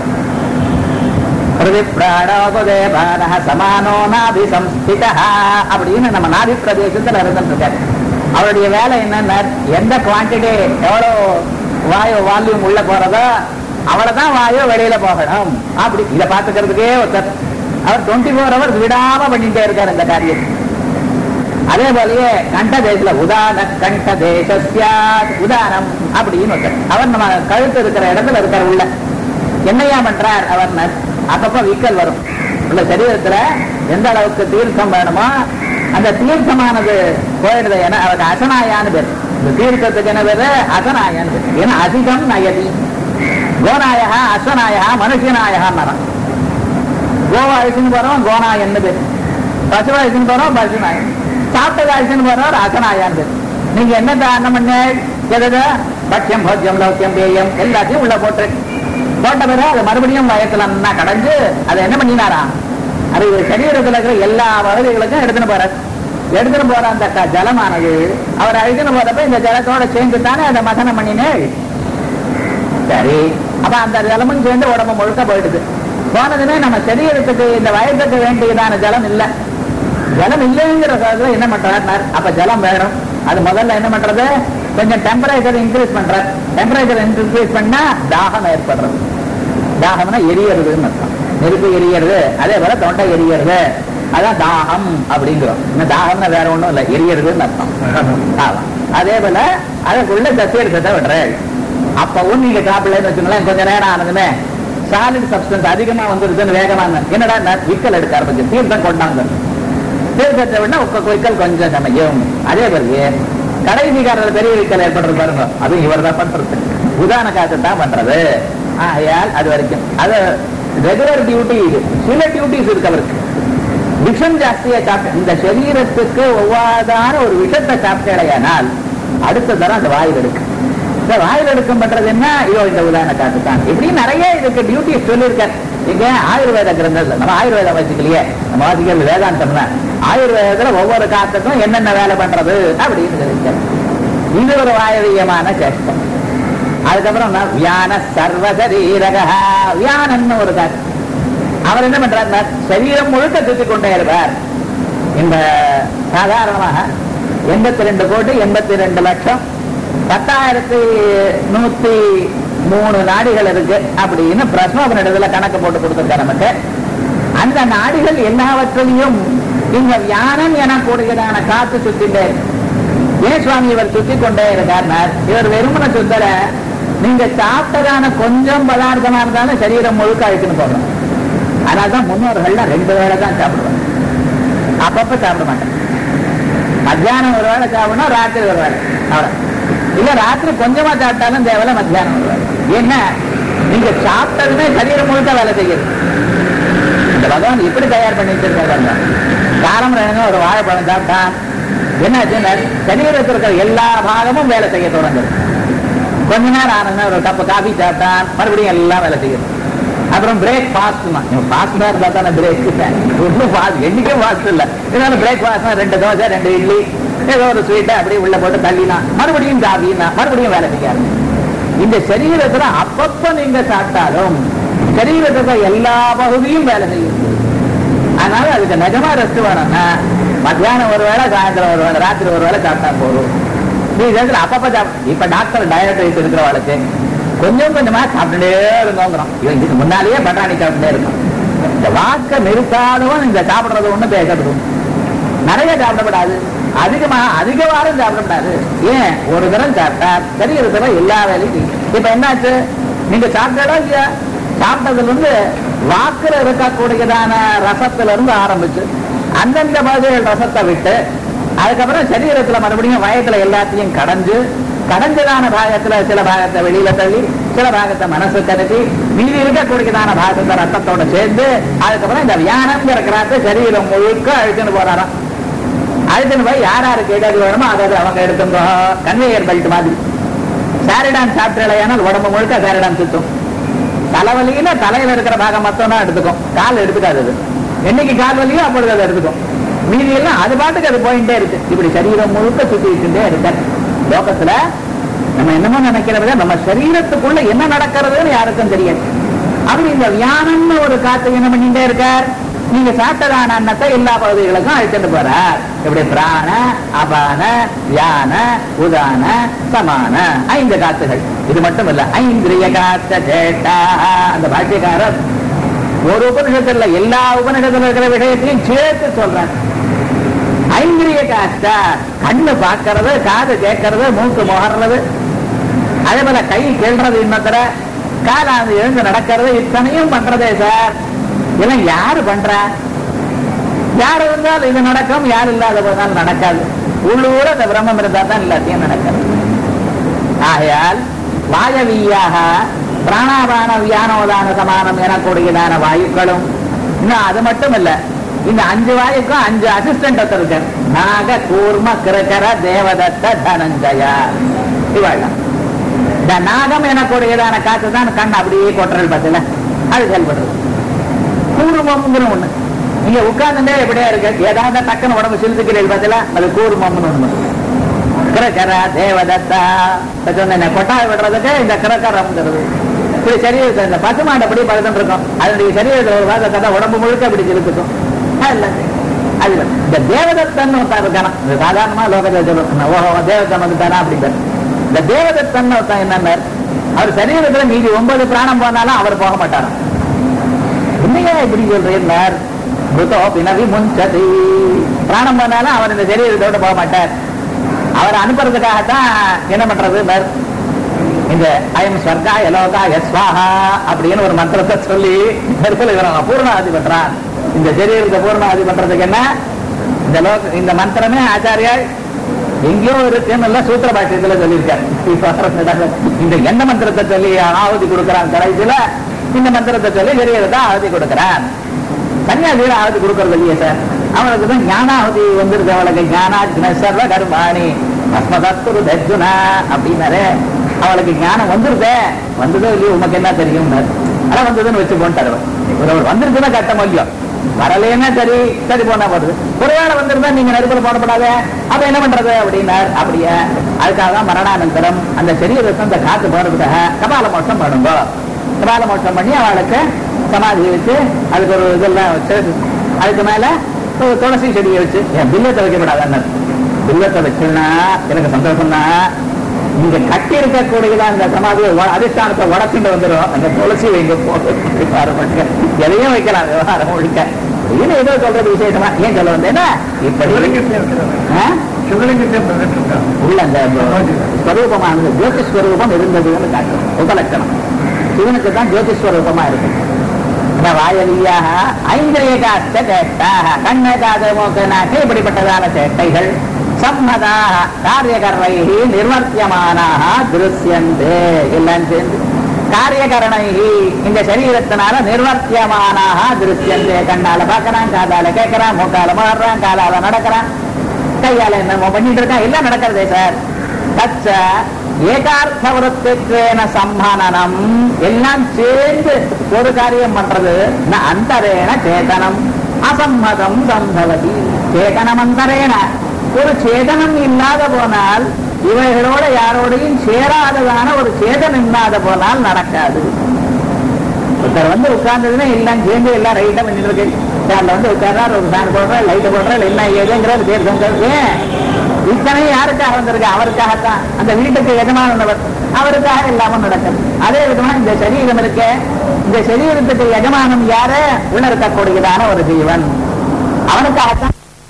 சமானோ நாபி சம்ஸ்திதா அப்படின்னு நம்ம நாபி பிரதேசத்துல இருந்துட்டு இருக்காரு. அவருடைய வேலை என்னன்னா எந்த குவான்டிட்டி எவ்வளவு வாயு வால்யூம் உள்ள போறதோ அவ்வளவுதான் வாயு வெளியில போகணும். அப்படி இதை பாத்துக்கிறதுக்கே ஒருத்தர் அவர் டுவெண்ட்டி ஃபோர் ஹவர்ஸ் விடாம பண்ணிட்டே இருக்காரு இந்த காரியம். அதே போலயே கண்ட தேசத்துல உதான கண்ட தேச உதானம் அப்படின்னு ஒருத்தர் அவர் நம்ம கழுத்து இருக்கிற இடத்துல இருக்கார். உள்ள என்னையா பண்றார் அவர்? அப்பப்ப விக்கல் வரும் உள்ள சரீரத்துல. எந்த அளவுக்கு தீர்த்தம் வேணுமோ அந்த தீர்த்தமானது போயிடுது. ஏன்னா அவருக்கு அசனாயான்னு பேர். இந்த தீர்த்தத்துக்கு என்ன பேரு? அசனாயான்னு பேர். ஏன்னா அதிகம் நயதி கோநாயா அஸ்வநாயா மனுஷநாயா மரம். கோவா அழிச்சுன்னு போறோம் கோநாயன்னு பேர், பசுவா அழிச்சுன்னு போறோம் பசுநாயன், சாப்பிட்டதா அழிச்சுன்னு போறோம் அசனாயான்னு பேர். நீங்க என்ன தாரணம் பண்ண எது பட்சியம் போஜ்யம் லௌக்கியம் பேயம் எல்லாத்தையும் உள்ள போட்டு போட்ட பிறகு அது மறுபடியும் வயசுல கடைஞ்சு அதை என்ன பண்ணினாரா? அது ஒரு சரீரத்தில் இருக்கிற எல்லா வகைகளுக்கும் எடுத்துன்னு போற எடுத்துன்னு போற அந்த ஜலமானது அவர் அழிச்சுன்னு போறப்ப இந்த ஜலத்தோட சேர்ந்து தானே அதை மதனம் பண்ணினேன். சரி, அப்ப அந்த ஜலமும் சேர்ந்து உடம்பு முழுக்க போயிடுது. போனதுமே நம்ம சரீரத்துக்கு இந்த வயதுக்கு வேண்டியதான ஜலம் இல்லை. ஜலம் இல்லைங்கிற காலத்துல என்ன பண்றாரு? அப்ப ஜலம் வேணும். அது முதல்ல என்ன பண்றது? கொஞ்சம் டெம்பரேச்சர் இன்க்ரீஸ் பண்ற. டெம்பரேச்சர் இன்க்ரீஸ் பண்ணா தாகம் ஏற்படுறது. தாகம்னா எரியறதுன்னு அர்த்தம். நெருப்பு எரியறது, அதே போல தொண்டை எரியறது, அதான் தாகம் அப்படிங்கிறோம். இந்த தாகம்னா வேற ஒண்ணும் இல்லை, எரியறதுன்னு அர்த்தம். தாகம் அதே போல அதுக்குள்ள தீர்த்தத்தை விடுற. அப்பவும் நீங்க சாப்பிடலன்னு வச்சுங்களேன், கொஞ்ச நேரம் ஆனதுமே சாலிட் சப்ஸ்டன்ஸ் அதிகமா வந்துருதுன்னு வேகமான என்னடா விக்கல் எடுக்க ஆரம்பிச்சு தீர்த்தம் கொண்டாங்க. தீர்த்தத்தை விட விக்கல் கொஞ்சம் சமையும். அதே பிறகு கடைசிக்காரர்கள் பெரிய விக்கல் ஏற்படுறது பாருங்க, அதுவும் இவர் தான் பண்றது. உதாரண காத்து தான் பண்றது. ஆகையால் அது வரைக்கும் அது ரெகுலர் டியூட்டி. இது சில டியூட்டிஸ் இருக்கு அவருக்கு. விஷம் ஜாஸ்தியா சாப்பிட்ட இந்த சரீரத்துக்கு ஒவ்வாதான ஒரு விஷத்தை சாப்பிட்டேனால் அடுத்த தரம் அந்த வாயில் எடுக்கும். இந்த வாயில் எடுக்கும் பண்றது என்ன? ஐயோ இந்த உதாரண காத்து தான். இப்படி நிறைய இதுக்கு டியூட்டி சொல்லியிருக்காரு. இங்க ஆயுர்வேத கிரந்தத்துல நம்ம ஆயுர்வேதம் வச்சுக்கலையே, நம்ம வாசிக்கிறது வேதாந்தம் தான். ஆயுர்வேதத்துல ஒவ்வொரு காத்துக்கும் என்னென்ன வேலை பண்றது அப்படின்னு சொல்லியிருக்காரு. இது ஒரு வாயவியமான சேஷ்டம். அதுக்கப்புறம் வியான சர்வசரீரக வியானன்னு ஒரு காத்து. அவர் என்ன பண்றார்? சரீரம் முழுக்க சுத்தி கொண்டே இருப்பார். இந்த சாதாரணமாக எண்பத்தி ரெண்டு கோடி எண்பத்தி ரெண்டு லட்சம் பத்தாயிரத்தி நூத்தி மூணு நாடிகள் இருக்கு அப்படின்னு பிரஸ்னோபனிடத்துல கணக்கு போட்டு கொடுத்திருக்காரு நமக்கு. அந்த நாடிகள் எல்லாவற்றிலையும் இந்த வியானம் என கூடியதான காத்து சுத்திட்டே. ஏன் சுவாமி இவர் சுத்தி கொண்டே இருக்கார்? இவர் வெறுமனை சுத்தல, நீங்க சாப்பிட்டதான கொஞ்சம் பதார்த்தமா இருந்தாலும் சரீரம் முழுக்க அழிச்சுன்னு போகணும். அதனால்தான் முன்னோர்கள்லாம் ரெண்டு வேளை தான் சாப்பிடுவாங்க, அப்பப்ப சாப்பிட மாட்டாங்க. மத்தியானம் ஒரு வேளை சாப்பிடணும், ராத்திரி ஒரு வேளை. அவ்வளோ இல்ல, ராத்திரி கொஞ்சமா சாப்பிட்டாலும் தேவையில்ல, மத்தியானம் ஒரு வேளை. என்ன நீங்க சாப்பிட்டதுமே சரீரம் முழுக்க வேலை செய்யுது. இந்த பகவான் இப்படி தயார் பண்ணி வச்சிருக்காங்க. காலம் ஒரு வாழைப்பழம் சாப்பிட்டான், என்னாச்சு? சரீரத்தில் இருக்கிற எல்லா பாகமும் வேலை செய்ய தொடங்குது. கொஞ்ச நேரம் ஆனதுன்னா ஒரு கப்பு காபி சாப்பிட்டான், மறுபடியும் எல்லாம் வேலை செய்யுது. அப்புறம் பிரேக் ஃபாஸ்ட் ஃபாஸ்டா இருந்தா தானே பிரேக். ஒன்றும் ஃபாஸ்ட் என்னைக்கும் ஃபாஸ்ட் இல்லை. இதனால பிரேக் ஃபாஸ்ட்னா ரெண்டு தோசை ரெண்டு இட்லி ஏதோ ஒரு ஸ்வீட்டை அப்படியே உள்ள போட்டு தள்ளினா மறுபடியும் காபினா மறுபடியும் வேலை செய்யாது. இந்த சரீரத்துல அப்பப்ப நீங்க சாப்பிட்டாலும் சரீரத்துல எல்லா பகுதியும் வேலை செய்யும். அதனால அதுக்கு நிஜமா ரெஸ்ட் வேணும்னா மத்தியானம் ஒரு வேளை, சாயந்தரம் ஒரு வேளை, ராத்திரி ஒரு வேளை சாப்பிட்டா போதும். நீ இடத்துல அப்பப்ப சாப்பிட. இப்ப டாக்டர் டயபெட்டிஸ் இருக்கிறவளுக்கு கொஞ்சம் கொஞ்சமா சாப்பிட்டுட்டே இருந்தோங்கிறோம். இதுக்கு முன்னாலேயே பட்டாணி சாப்பிட்டுட்டே இருக்கும். இந்த வாக்க நிறுத்தாதவன் இந்த சாப்பிடுறது ஒண்ணு பேசுறது நிறைய சாப்பிடப்படாது, அதிகமா அதிக வாரம் சாப்பிடப்படாது. ஏன்? ஒரு தரம் சாப்பிட்டா சரீரத்துல எல்லா வேலையும். இப்ப என்னாச்சு? நீங்க சாப்பிட்டாலும் இல்லையா, சாப்பிட்டதுல இருந்து வாக்குல இருக்கக்கூடியதான ரசத்துல இருந்து ஆரம்பிச்சு அந்தந்த பகுதிகள் ரசத்தை விட்டு அதுக்கப்புறம் சரீரத்துல மறுபடியும் வயத்துல எல்லாத்தையும் கடைஞ்சு கடைஞ்சதான பாகத்துல சில பாகத்தை வெளியில தள்ளி சில பாகத்தை மனசு கருதி மீதி இருக்கக்கூடியதான பாகத்தை ரத்தத்தோட சேர்ந்து அதுக்கப்புறம் இந்த வியானம் இருக்கிறாங்க சரீரம் முழுக்க அழுத்துன்னு போறாராம். அழுத்துன்னு போய் யார் யாருக்கு இடது வேணுமோ அதாவது அவங்க எடுத்துங்க. கன்வேயர் பெல்ட் மாதிரி சாரிடான் சாப்பிட்டால் உடம்பு முழுக்க சாரிடான் சுத்தும். தலைவலியில தலையில இருக்கிற பாகம் மொத்தம் தான் எடுத்துக்கும், கால் எடுத்துக்காது. என்னைக்கு கால் வலியோ அப்பொழுது அதை எடுத்துக்கும். மீதி எல்லாம் அது பாட்டுக்கு அது போயிட்டே இருக்கு. இப்படி சரீரம் முழுக்க சுத்திக்கிட்டே இருக்க லோகத்துல நம்ம என்னமோ நினைக்கிறத நம்ம சரீரத்துக்குள்ள என்ன நடக்கிறதுன்னு யாருக்கும் தெரியாது. அப்படி இந்த வியானம்னு ஒரு காத்து என்ன பண்ணிட்டே இருக்கார். நீங்க சாப்பிட்டதான அன்னத்தை எல்லா பகுதிகளுக்கும் அழைச்சிட்டு போறார். இப்படி பிராண அபான வியான உதான சமான ஐந்து காத்துகள். இது மட்டும் இல்ல, ஐந்திரிய காத்த சேட்டா. அந்த பாஷ்யக்காரர் ஒரு உபனிஷத்துல எல்லா உபனிஷத்துல இருக்கிற விஷயத்தையும் சேர்த்து சொல்றார். ஐந்திரிய காஷ்டா, கண்ணு பார்க்கறது, காது கேட்கறது, மூக்கு முகர்றது, அதே போல கை கேள்றது, இன்னொருத்தர காலாந்து எழுந்து நடக்கிறது, இத்தனையும் பண்றதே சார். இதெல்லாம் யாரு பண்றா? யாரு இருந்தாலும் இது நடக்கும், யாரு இல்லாத போதாலும் நடக்காது. உள்ளூர அந்த பிரம்மம் இருந்தா தான் எல்லாத்தையும் நடக்காது. ஆகையால் வாயவியாக பிராணாபான வியானோதான சமானம் எனக்கூடியதான வாயுக்களும், இன்னும் அது மட்டும் இல்ல, இந்த அஞ்சு வாயுக்கும் அஞ்சு அசிஸ்டன்ட் இருக்கு. நாக கூர்ம கிருக்கர தேவதத்த தனஞ்சயா. இவாள் இந்த நாகம் எனக்கூடியதான காத்து தான் கண் அப்படியே கொட்டுறல் பத்தில அது செயல்படுறது. கூர்மம்ங்கிற ஒண்ணு நீங்க உட்கார்ந்துட்டே எப்படியா இருக்கு, ஏதாவது டக்குன்னு உடம்பு சிலுத்துக்கிறீர்கள் பத்தில அது கூர்மம்னு ஒண்ணு. கிரகர தேவதத்தா சொன்ன கொட்டாய் விடுறதுக்கு இந்த கிரகரம்ங்கிறது. இப்படி சரீரத்தை இந்த பசுமாண்டை அப்படி படுத்துட்டு இருக்கும், அதனுடைய சரீரத்தில் ஒரு வாதத்தை உடம்பு முழுக்க அப்படி சிலுத்துக்கும். அது இந்த தேவதத்தன் ஒருத்தன் இருக்கானா, சாதாரணமா லோகத்தை ஓஹோ தேவதன் வந்துட்டானா அப்படிங்கிற இந்த தேவதத்தன் ஒருத்தன் என்னன்னா, அவர் சரீரத்துல மீதி ஒன்பது பிராணம் போனாலும் அவர் போக மாட்டாராம். என்னையா இப்படி சொல்றேன், முன்சதி பிராணம் போனாலும் அவர் இந்த சரீரத்தோட போக மாட்டார். அவரை அனுப்புறதுக்காகத்தான் என்ன பண்றது, இந்த அயம் ஸ்வர்கா யலோகா யஸ்வாஹா அப்படின்னு ஒரு மந்திரத்தை சொல்லி நெருப்பில் இவரான் பூர்ணாதி பண்றான். இந்த சரீரத்தை பூர்ணாதி பண்றதுக்கு என்ன இந்த லோக இந்த மந்திரமே ஆச்சாரியால் எங்கேயோ இருக்குன்னு சூத்திர பாஷ்யத்துல சொல்லியிருக்காரு. இந்த எந்த மந்திரத்தை சொல்லி ஆவதி கொடுக்கிறான், கடைசியில இந்த மந்திரத்தை சொல்லி சரீரத்தை ஆவதி கொடுக்கிறான். கன்னியாசியில ஆவதி கொடுக்கறது இல்லையே சார், அவனுக்கு தான் ஞானாவதி வந்துருக்கு. அவளுக்கு ஞானாஜ்ன சர்வ கர்மாணி பஸ்மதத்துரு தர்ஜுனா அப்படின்னாரு. அவளுக்கு ஞானம் வந்துருதே, வந்ததோ இல்லையோ உனக்கு என்ன தெரியும், ஆனா வந்ததுன்னு வச்சு போன்ட்டாரு. ஒரு வந்திருக்குன்னா கட்ட முடியும், வரலேன்னா சரி சரி போனா போடுது. ஒருவேளை வந்திருந்தா நீங்க நெருப்புல போடப்படாத, அப்ப என்ன பண்றது அப்படின்னார். அப்படியே அதுக்காக தான் மரணானந்தரம் அந்த சரீரத்தை அந்த காத்து போறதுக்காக கபால மோட்சம் பண்ணுங்க. கபால மோட்சம் பண்ணி அவளுக்கு சமாதி வச்சு அதுக்கு ஒரு இதெல்லாம் வச்சு அதுக்கு மேல துளசி செடியை வச்சு என் பில்லத்தை வைக்கப்படாத. பில்லத்தை வச்சுன்னா எனக்கு சந்தோஷம்னா நீங்க கட்டி இருக்கக்கூடியதான் இந்த சமாதி அதிஷ்டானத்தை உடச்சுட்டு வந்துடும். அந்த துளசி வைங்க போட்டு எதையும் வைக்கலாம் விவகாரம் முழுக்க. இது ஏதோ சொல்றது விசேஷமா ஏன் சொல்ல வந்தேன்னா, இப்படி உள்ள அந்த ஸ்வரூபமானது ஜோதிஸ்வரூபம் இருந்ததுன்னு காட்டும். உபலட்சணம் சிவனுக்கு தான் ஜோதிஸ்வரூபமா இருக்கு. வாயலியாக ஐந்திரியகாஸ்த சேட்டாக கண்ணை காது மூக்கு நாக்கு இப்படிப்பட்டதான சேட்டைகள் சம்மதாக காரியகர்ணைகி நிர்வர்த்தியமானாக திருஷ்யந்தே எல்லாம் சேர்ந்து காரியகரணைகி இந்த சரீரத்தினால நிர்வர்த்தியமானாக திருஷ்யந்தே. கண்ணால பாக்கிறான், காதால கேட்கிறான், மூக்கால மாறுறான், காலால நடக்கிறான், கையால என்ன பண்ணிட்டு இருக்கான், எல்லாம் நடக்கிறதே சார். தச்ச ஏகார்த்த விருத்தித்வேன சம்மானனம் எல்லாம் சேர்ந்து ஒரு காரியம் பண்றது. அந்தரேன சேதனம் அசம்மதம் சம்பவதி. சேதனம் அந்தரேன ஒரு சேதனம் இல்லாத போனால், இவைகளோட யாரோடையும் சேராததான ஒரு சேதனம் இல்லாத போனால் நடக்காது. ஒருத்தர் வந்து உட்கார்ந்ததுன்னா எல்லாம் சேர்ந்து எல்லாம் ரைட்டா பண்ணிட்டு இருக்கு. சேர்ல வந்து உட்கார்றாரு, ஒரு ஃபேன் போடுற லைட் போடுற எல்லாம் ஏதுங்கிறது பேர் சொல்றது. இத்தனை யாருக்காக வந்திருக்கு? அவருக்காகத்தான். அந்த வீட்டுக்கு எஜமானவர் அவருக்காக இல்லாம நடக்கும். அதே விதமா இந்த சரீரம் இருக்க, இந்த சரீரத்துக்கு எஜமானம் யாரு? உள்ள இருக்கக்கூடியதான ஒரு ஜீவன், அவனுக்காகத்தான்.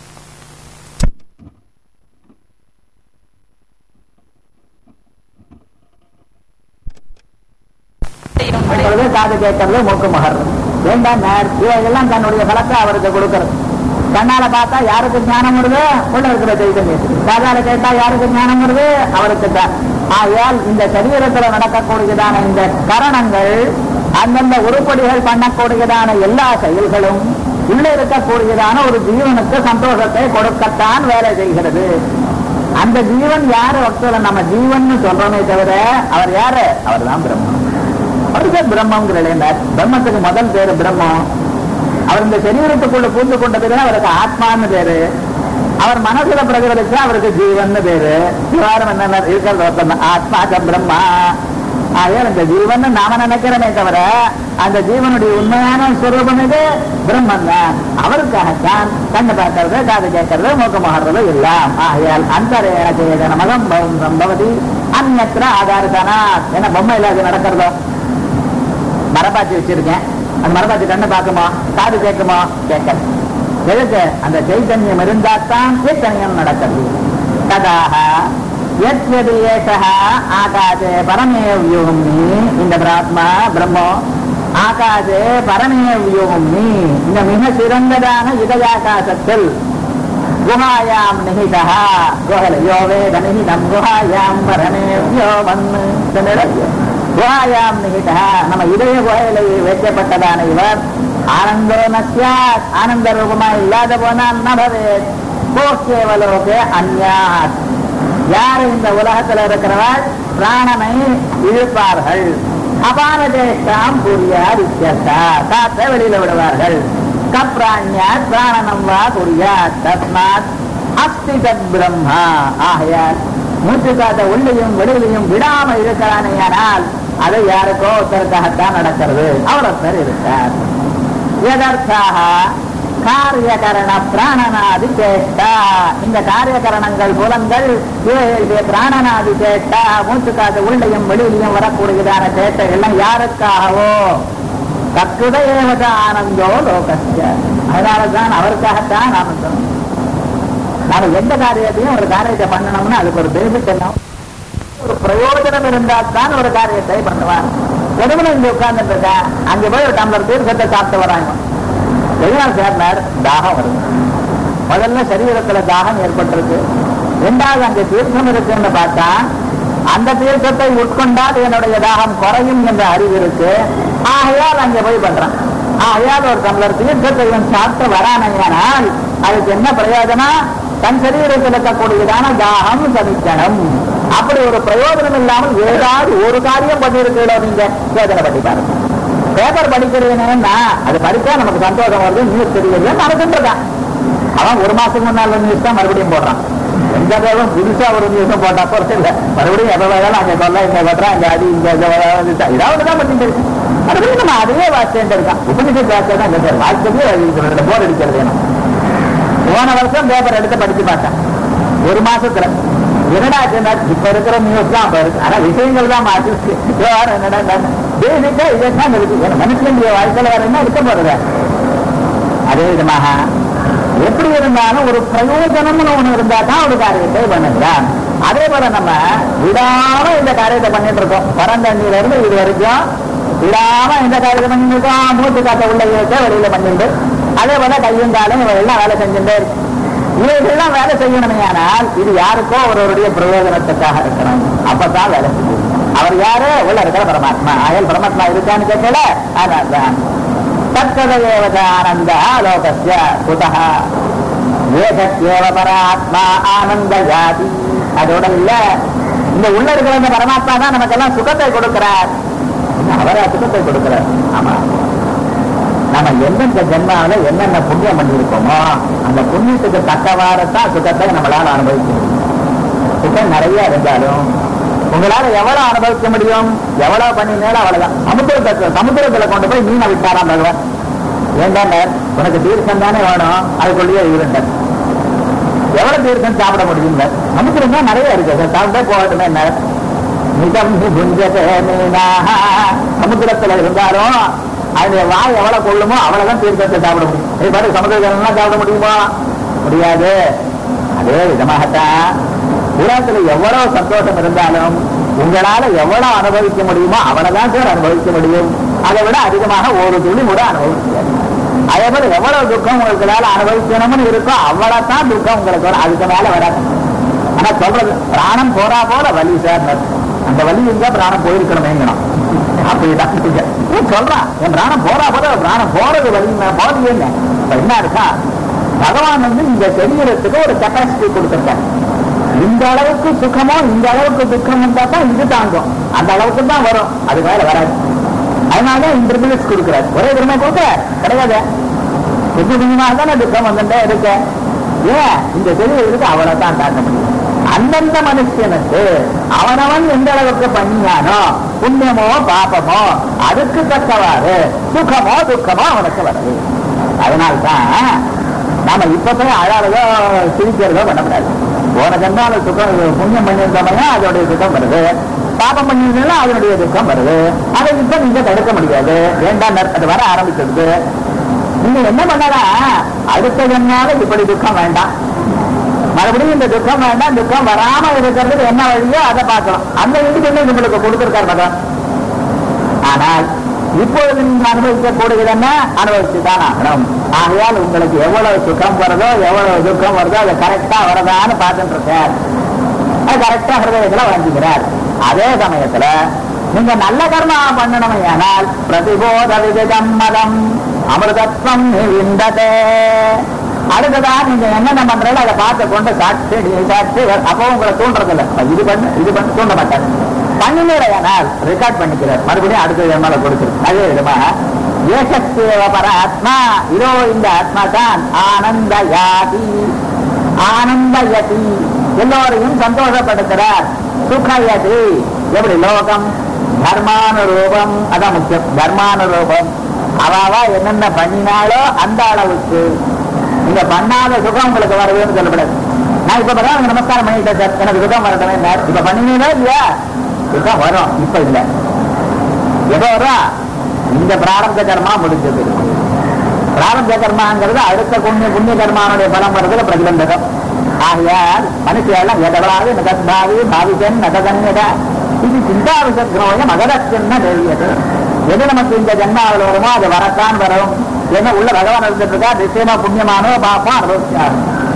காது கேட்கறது, மூக்கு மகர்றது வேண்டாம். இவையெல்லாம் தன்னுடைய பலத்தை அவருக்கு கொடுக்கிறது. கண்ணால பார்த்தா யாருக்கு ஞானம் வருது? உள்ள இருக்கிற சைத்தன்யம். காதால கேட்டா யாருக்கு ஞானம் வருது? அவருக்கு தான். ஆகையால் இந்த சரீரத்துல நடக்கக்கூடியதான இந்த கரணங்கள், அந்தந்த உருப்படிகள் பண்ணக்கூடியதான எல்லா செயல்களும் உள்ள இருக்கக்கூடியதான ஒரு ஜீவனுக்கு சந்தோஷத்தை கொடுக்கத்தான் வேலை செய்கிறது. அந்த ஜீவன் யாரு வக்தல நம்ம ஜீவன் சொல்றோமே தவிர அவர் யாரு? அவர் தான் பிரம்மம். அவருக்கு பிரம்மங்கிற பிரம்மத்துக்கு முதல் பேரு பிரம்மம். அவர் இந்த சரீரத்துக்குள்ள பூந்து கொண்ட பேரு அவருக்கு ஆத்மான்னு பேரு. அவர் மனசுல பிரகடிச்சா அவருக்கு ஜீவன் பேரு. விவகாரம் என்ன இருக்கிறது? ஆத்மா பிரம்மா. ஆகையால் இந்த ஜீவன் நாம நினைக்கிறோமே தவிர அந்த ஜீவனுடைய உண்மையான ஸ்வரூபம் இது பிரம்மன் தான். அவருக்காகத்தான் கண்ணு பார்க்கறது, காது கேட்கறது, மூக்கமாகறது எல்லாம். ஆகையால் அந்த மதம் சம்பவதி அந்நத்திர ஆதாரதானா. என்ன பொம்மை இல்லாத நடக்கிறதோ? மரப்பாச்சி வச்சிருக்கேன், அந்த மரப்பாச்சி கண்ணு பார்க்குமா, காது கேட்குமா? கேட்க எதுக்கு? அந்த சைத்தன்யம் இருந்தால்தான் சைத்தன்யம் நடக்கிறது. கதாக ஆகாசே பரமே வியூகம்னி. இந்த பிராத்மா பிரம்மம் ஆகாசே பரமே வியூகம்னி. இந்த மிக சிறந்ததான இதயாகாசத்தில் குஹாயாம் நிஹிதா குஹல யோவேத நிஹிதம் குஹாயாம் பரமே வியோவன். குஹாயாம் நிஹிதா நம்ம இதய குகையில வைக்கப்பட்டதான இவர் ஆனந்தோ நஸ்யாத். ஆனந்த ரூபமா இல்லாத போனால் நபவே கோகேவலோகே அந்யாத். யார் இந்த உலகத்தில் இருக்கிறவர் பிராணனை இழுப்பார்கள். அபானதேஷ்டாம் புரியார் இத்தியர்த்தா. காற்றை வெளியில விடுவார்கள். கப்ராண்யாத் பிராணனம் வா புரியாத் தஸ்மாத் அஸ்தி தத் பிரம்மா. ஆகையால் மூச்சு காத்த உள்ளையும் வெளியிலையும் விடாம இருக்கிறானேயானால் அது யாருக்கோ ஒருத்தருக்காகத்தான் நடக்கிறது. அவர் ஒருத்தர் இருக்கார். எதற்காக? காரியகரண பிராணனாதி சேஷ்டா. இந்த காரியகரணங்கள் புலங்கள் இவைகளுடைய பிராணனாதி சேஷ்டா மூச்சு காத்து உள்ளையும் வெளியிலையும் வரக்கூடியதான சேட்டைகள்லாம் யாருக்காகவோ? கத்துதையேவத ஆனந்தோ லோகஸ்ய. அதனாலதான் அவருக்காகத்தான் ஆனந்தம். நாம எந்த காரியத்தையும் ஒரு காரியத்தை பண்ணணும்னு அதுக்கு ஒரு பெனிஃபிட் என்ன, ஒரு பிரயோஜனம் இருந்தால் தான் ஒரு காரியத்தை பண்ணுவான். எதுவுமே இங்க உட்கார்ந்துட்டு இருக்கேன், அங்க போய் ஒரு டம்ளர் தீர்க்கத்தை சாப்பிட்டு வராங்க. எல்லாம் சேர்ந்தார், தாகம் வருது. முதல்ல சரீரத்துல தாகம் ஏற்பட்டிருக்கு. ரெண்டாவது அங்கே தீர்த்தம் இருக்குன்னு பார்த்தா அந்த தீர்த்தத்தை உட்கொண்டால் என்னுடைய தாகம் குறையும் என்ற அறிவு இருக்கு. ஆகையால் அங்கே போய் பண்றான். ஆகையால் ஒரு டம்ளர் தீர்த்தத்தை இவன் சாப்பிட்டு வரானால் அதுக்கு என்ன பிரயோஜனம்? தன் சரீரத்தில் இருக்கக்கூடியதான தாகம் சமிக்கணும். அப்படி ஒரு பிரயோஜனம் இல்லாமல் ஏதாவது ஒரு காரியம் பண்ணிருக்கீங்களோ நீங்க யோசனை பண்ணி பாருங்க. பேப்பர் படிக்கிறதுன்னா அது படிச்சா நமக்கு சந்தோஷம் வருது, நியூஸ் தெரியல மறந்துன்றதான். அவன் ஒரு மாசத்துக்கு முன்னால நியூஸ் தான் மறுபடியும் போடுறான். எந்த பேரும் புதுசா ஒரு நியூஸும் போட்டா போறது இல்லை. மறுபடியும் எவ்வளவு வேலை அங்க கொள்ள இங்க கட்டுறான், இங்க அடி இங்க இதாவதுதான் பண்ணிட்டு இருக்கு. மறுபடியும் நம்ம அதே வாசிட்டு இருக்கான். உபநிஷத் வாசிச்சா தான் இல்லை சார், வாசிச்சது போர் அடிக்கிறது வேணும். போன வருஷம் பேப்பர் எடுத்து படிச்சு பார்த்தேன் ஒரு மாசத்துல. என்னடா இப்ப இருக்கிற நியூஸ் தான் அப்ப இருக்கு, ஆனா விஷயங்கள் தான் மாற்றி என்னடா பேசிக்கா இதான் இருக்கு. மனுஷனுடைய வாழ்க்கையில வேற என்ன இருக்க போறது? அதே விதமாக எப்படி இருந்தாலும் ஒரு பிரயோஜனம்னு ஒண்ணு இருந்தா தான் ஒரு காரியத்தை பண்ணுறான். அதே போல நம்ம விடாம இந்த காரியத்தை பண்ணிட்டு இருக்கோம். பரந்தண்ணில இருந்து இது வரைக்கும் விடாம இந்த காரியத்தை பண்ணிட்டு இருக்கோம். மூச்சு காத்த உள்ள வெளியில பண்ணிட்டு அதே போல கையும் காலம் இவெல்லாம் வேலை செஞ்சுட்டே இருக்கு. இவைகள்லாம் வேலை செய்யணுமே. ஆனால் இது யாருக்கோ ஒருவருடைய பிரயோஜனத்துக்காக இருக்கணும். அப்பதான் வேலை செய்யும். அவர் யாரு? உள்ள இருக்கிற பரமாத்மா. அயல் பரமாத்மா இருக்கான்னு கேட்கல. அதான் தற்கதையேவத ஆனந்த லோகஸ்ய குதஹ ஏகத்யேவ பராத்மா ஆனந்த ஜாதி. அதோட இல்ல, இந்த உள்ள இருக்கிற இந்த பரமாத்மா தான் நமக்கெல்லாம் சுகத்தை கொடுக்கிறார். அவரா சுகத்தை கொடுக்கிறார். ஆமா, நம்ம எந்தெந்த ஜென்மாவில என்னென்ன புண்ணியம் பண்ணியிருக்கோமோ அந்த புண்ணியத்துக்கு தக்கவாறத்தான் சுகத்தை நம்மளால அனுபவிக்க முடியும். சுகம் நிறைய இருந்தாலும் உங்களால எவ்வளவு அனுபவிக்க முடியும்? எவ்வளவு பண்ணினாலும் அவ்வளவுதான். சமுத்திரத்தை சமுத்திரத்துல கொண்டு போய் மீனை விட்டாராம் பகவான். ஏன்டாங்க, உனக்கு தீர்க்கம் தானே வேணும், அதுக்குள்ளேயே இருந்தேன். எவ்வளவு தீர்க்கம் சாப்பிட முடியும்? சமுத்திரம் தான் நிறைய இருக்கு, சாப்பிட்டே போகட்டுமே. என்ன மிதம் புஞ்சதே மீனாக சமுத்திரத்துல இருந்தாலும் அதனுடைய வாய் எவ்வளவு கொள்ளுமோ அவ்வளவுதான் தீர்க்கத்தை சாப்பிட முடியும். இது பாட்டு சமுதிரம்லாம் சாப்பிட முடியுமா? முடியாது. அதே விதமாகத்தான் உலகத்துல எவ்வளவு சந்தோஷம் இருந்தாலும் உங்களால எவ்வளவு அனுபவிக்க முடியுமோ அவ்வளவுதான் சார் அனுபவிக்க முடியும். அதை விட அதிகமாக ஒரு துளி கூட அனுபவிக்க முடியாது. அதே போல எவ்வளவு துக்கம் உங்களால அனுபவிக்கணும்னு இருக்கோ அவ்வளவுதான் துக்கம் உங்களுக்கு வரும், அதுக்கு மேல வராது. ஆனா சொல்றது பிராணம் போறா போல வலி சார், அந்த வலி இருந்தா பிராணம் போயிருக்கணுமேங்கணும். அப்படிதான் சொல்றான், என் பிராணம் போறா போல பிராணம் போறது வலி போறது என்ன என்ன இருக்கா? பகவான் வந்து இந்த சரீரத்துக்கு ஒரு கெப்பாசிட்டி கொடுத்திருக்காரு. இந்த அளவுக்கு சுகமோ இந்த அளவுக்கு துக்கம் வந்தா தான் இது தாங்கும், அந்த அளவுக்கு தான் வரும், அது மேல வராது. அதனாலதான் இந்த மினிட்ஸ் கொடுக்குறாரு. ஒரே திரும்ப கொடுக்க கிடையாது, கொஞ்சம் கொஞ்சமாக தானே துக்கம் வந்துட்டே இருக்க. ஏன் இந்த தெரியறதுக்கு அவளை தான் தாங்க முடியும். அந்தந்த மனுஷனுக்கு அவனவன் எந்த அளவுக்கு பண்ணியானோ புண்ணியமோ பாபமோ அதுக்கு தக்கவாறு சுகமோ துக்கமோ அவனுக்கு வருது. அதனால்தான் நாம இப்ப போய் அழாதோ சிரிக்கிறதோ பண்ணக்கூடாது. போன ஜன்மால சுகம் புண்ணியம் பண்ணியிருந்தோம்னா அதோடைய துக்கம் வருது, பாபம் பண்ணியிருந்தா அதனுடைய துக்கம் வருது. அதை இப்ப நீங்க தடுக்க முடியாது, வேண்டாம் அது வர ஆரம்பிச்சிருக்கு. நீங்க என்ன பண்ணலாம், அடுத்த ஜன்மால இப்படி துக்கம் வேண்டாம், மறுபடியும் இந்த துக்கம் வேண்டாம், துக்கம் வராம இருக்கிறதுக்கு என்ன வழியோ அதை பார்க்கலாம். அந்த வீட்டுக்கு உங்களுக்கு கொடுத்திருக்காரு பகவான். ஆனால் இப்பொழுது நீங்க அனுபவிக்கக்கூடியதுன்னா அனுபவிச்சுதான் ஆகணும். ஆகையால் உங்களுக்கு எவ்வளவு சுகம் வருதோ எவ்வளவு துக்கம் வருதோ அதை கரெக்டா வரதான்னு பார்த்துட்டு இருக்கார். அது கரெக்டா ஹிருதயத்துல வாங்கிக்கிறார். அதே சமயத்துல நீங்க நல்ல கர்மா பண்ணணும். ஆனால் பிரதிபோத விஜம்மதம் அமிர்தத்வம் விந்ததே. அடுத்ததா நீங்க என்னென்ன பண்றீங்களோ அதை பார்த்து கொண்டு சாட்சி சாட்சி அப்போ உங்களை தூண்டுறது இல்லை, இது பண்ணு இது பண்ணு தூண்ட மாட்டாரு. பண்ணினால் ரெக்கார்ட் பண்ணிக்கிறார், மறுபடியும் அடுத்த ஜென்மால கொடுத்துரு. அதே விதமா ஏகஸ்தேவ பராத்மா, இதோ இந்த ஆத்மா தான் ஆனந்த யாதி ஆனந்தயதி, எல்லோரையும் சந்தோஷப்படுத்துறார். சுகயதி, எப்படி லோகம் தர்மானுரூபம், அதான் முக்கியம். தர்மானுரூபம் அவாவா என்னென்ன பண்ணினாலோ அந்த அளவுக்கு. நீங்க பண்ணாத சுகம் உங்களுக்கு வருதுன்னு சொல்லப்படாது. நான் இப்ப பரவாயில்ல நமஸ்காரம் பண்ணிட்டேன் சார், எனக்கு சுகம் வரட்டவே இல்லை, இப்ப பண்ணினீங்களா இல்லையா, சுகம் வரும். இப்ப இல்ல எதோ வரும், இந்த பிராரப்த கர்மா முடிஞ்சது. பிராரப்த கர்மாங்கிறது அடுத்த புண்ணிய புண்ணிய கர்மானுடைய பலம் வருதுல பிரதிபந்தகம். ஆகையால் மனுஷெல்லாம் எதவாது நகத்பாவி பாவிசன் நகதன்யதா இது சிந்தாவிசக்னோய மகதச்சென்ன தெரியாது. எது நமக்கு இந்த ஜன்மாவில் வருமோ அது வரத்தான் வரும். என்ன உள்ள பகவான் இருந்துட்டு இருக்கா, நிச்சயமா புண்ணியமானோ பாப்பா அனுபவிச்சாரு.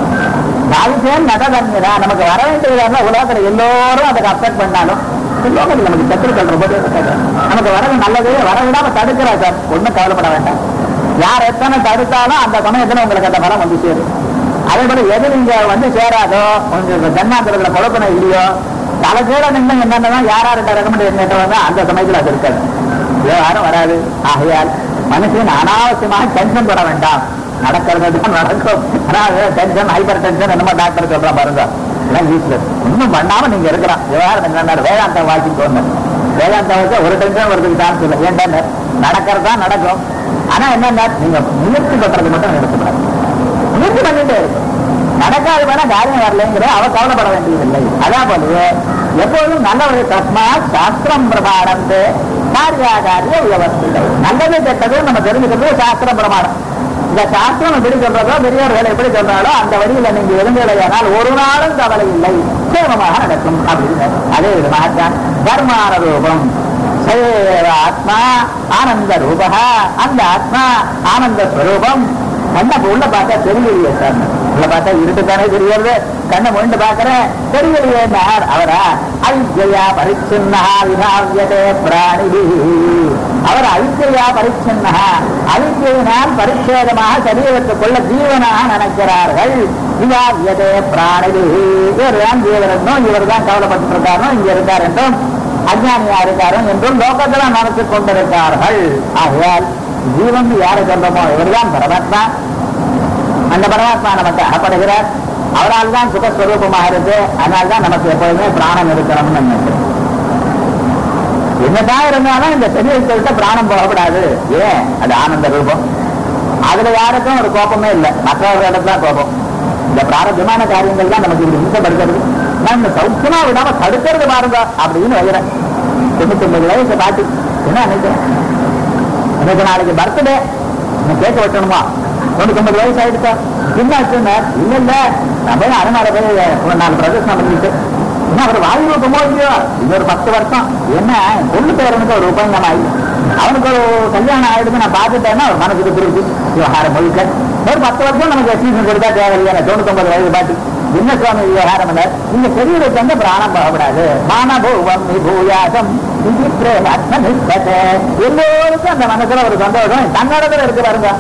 பாவிசன் நகதன்யதா, நமக்கு வர வேண்டியதா உலகத்துல எல்லோரும் அதுக்கு அப்செட் பண்ணாலும் லோகத்தில் நமக்கு சத்துருக்கள் ரொம்ப நமக்கு வரது நல்லது வர விடாம தடுக்கிறா சார், ஒன்னும் கவலைப்பட வேண்டாம். யார் எத்தனை தடுத்தாலும் அந்த சமயத்துல உங்களுக்கு அந்த பலம் வந்து சேரும். அதே போல எது நீங்க வந்து சேராதோ, உங்களுக்கு ஜன்மாந்திரத்துல குழப்பம் இல்லையோ, தலைச்சேட நின்று என்னன்னா யாராரு ரெக்கமெண்ட் கேட்டவங்க அந்த சமயத்துல அது இருக்காது, யாரும் வராது. ஆகையால் மனுஷன் அனாவசியமாக டென்ஷன் பட வேண்டாம், நடக்கிறது தான் நடக்கும். ஆனால் டென்ஷன் ஹைப்பர் டென்ஷன் என்னமோ டாக்டர் சொல்றான் பாருங்க, ஒன்னும் பண்ணாம நீங்க இருக்கிறான். விவகாரம் வேதாந்த வாக்கி தோணும், வேதாந்த வச்சா ஒரு டென்ஷன் வருதுக்கு சான்ஸ் இல்லை. ஏன்டா நடக்கிறதா நடக்கும், ஆனா என்ன நீங்க முயற்சி பண்றது மட்டும் எடுத்துக்கூடாது, முயற்சி பண்ணிட்டே இருக்கும். நடக்காது வேணா காரியம் வரலைங்கிற அவ கவலைப்பட வேண்டியதில்லை. அதான் போல எப்போதும் நல்லவரை தஸ்மா சாஸ்திரம் பிரமாணத்து காரியாகாரிய வியவஸ்தை. நல்லது கெட்டது நம்ம தெரிஞ்சுக்கிறது சாஸ்திரம் பிரமாணம். இந்த சாஸ்திரம் எப்படி சொல்றதோ பெரியவர்கள் எப்படி சொல்றாலோ அந்த வழியில நீங்க எழுந்துடையானால் ஒரு நாளும் கவலை இல்லை, சேமமாக நடக்கும் அப்படின்னு. அதே விதமாக தர்மான ரூபம் ஆத்மா ஆனந்த ரூபா, அந்த ஆத்மா ஆனந்த ஸ்வரூபம். கண்ணை உள்ள பார்த்தா தெரியலையே சார், உள்ள பார்த்தா இருட்டுத்தானே தெரியறது, கண்ணை முண்டு பாக்குறேன் தெரியலையே அவரா ஐக்கியா பரிச்சின்னா விபாவியதே பிராணி. அவர் ஐக்கியா பரிச்சின்னா அவித்தியினால் பரிச்சேதமாக சரீரத்துக்குள்ள ஜீவனாக நினைக்கிறார்கள். விபாவியதே பிராணி, இவர் தான் ஜீவனோ இவர் தான் கவலைப்பட்டு இருக்காரோ இங்க இருக்கார் என்றும் அஜானியா இருக்காரோ என்றும் லோகத்துல நினைத்து கொண்டிருக்கார்கள். ஆகையால் ஜீவன் யாரை சொல்றோமோ இவர்தான் பரமாத்மா. அந்த பரமாத்மா நமக்கு அகப்படுகிறார், அவரால் தான் சுகஸ்வரூபமாக இருக்கு. அதனால்தான் நமக்கு எப்பொழுதுமே பிராணம் இருக்கணும்னு நினைக்கிறேன். என்னதான் இருந்தாலும் இந்த சரீரத்தை விட்டு பிராணம் போகக்கூடாது. ஏன், அது ஆனந்த ரூபம். அதுல யாருக்கும் ஒரு கோபமே இல்லை, மற்றவர்களிடத்துல தான் கோபம். இந்த பிராரப்தமான காரியங்கள் தான் நமக்கு இப்படி இம்சப்படுத்துறது. நான் இந்த சௌக்கியமா விடாம தடுக்கிறது பாருங்க அப்படின்னு வைக்கிறேன். தொண்ணூத்தி ஒன்பது வயசு பாட்டி என்ன நினைக்கிறேன், எனக்கு நாளைக்கு பர்த்டே கேட்க வச்சணுமா, தொண்ணூத்தி ஒன்பது வயசு ஆயிடுச்சா என்ன ஆச்சுன்னா, இல்ல இல்ல நான் போய் அரணால போய் நாலு பிரதர்ஷனம் பண்ணிட்டு என்ன அவர் வாங்கி வைக்குமோ இல்லையோ, இது ஒரு பத்து வருஷம் என்ன பொண்ணு பேரனுக்கு ஒரு உபயோகம் ஆகி அவனுக்கு ஒரு கல்யாணம் ஆயிடுச்சு நான் பார்த்துட்டேன்னா ஒரு மனசுக்கு திருப்பி விவகாரம் முழுக்க ஒரு பத்து வருஷம் நமக்கு எக்ஸ்பீரியன்ஸ் கொடுத்தா தேவையில்லை. தொண்ணூத்தி ஒன்பது வயசு பாட்டி என்ன சுவாமி விவகாரம் இல்லை, நீங்க சரீரத்தை வந்து பிராணம் போகக்கூடாது. மானபூவம் விபூயாசம் எல்லோருக்கும் அந்த மனசுல ஒரு சந்தோஷம் தன்னடத்துல இருக்கு பாருங்க.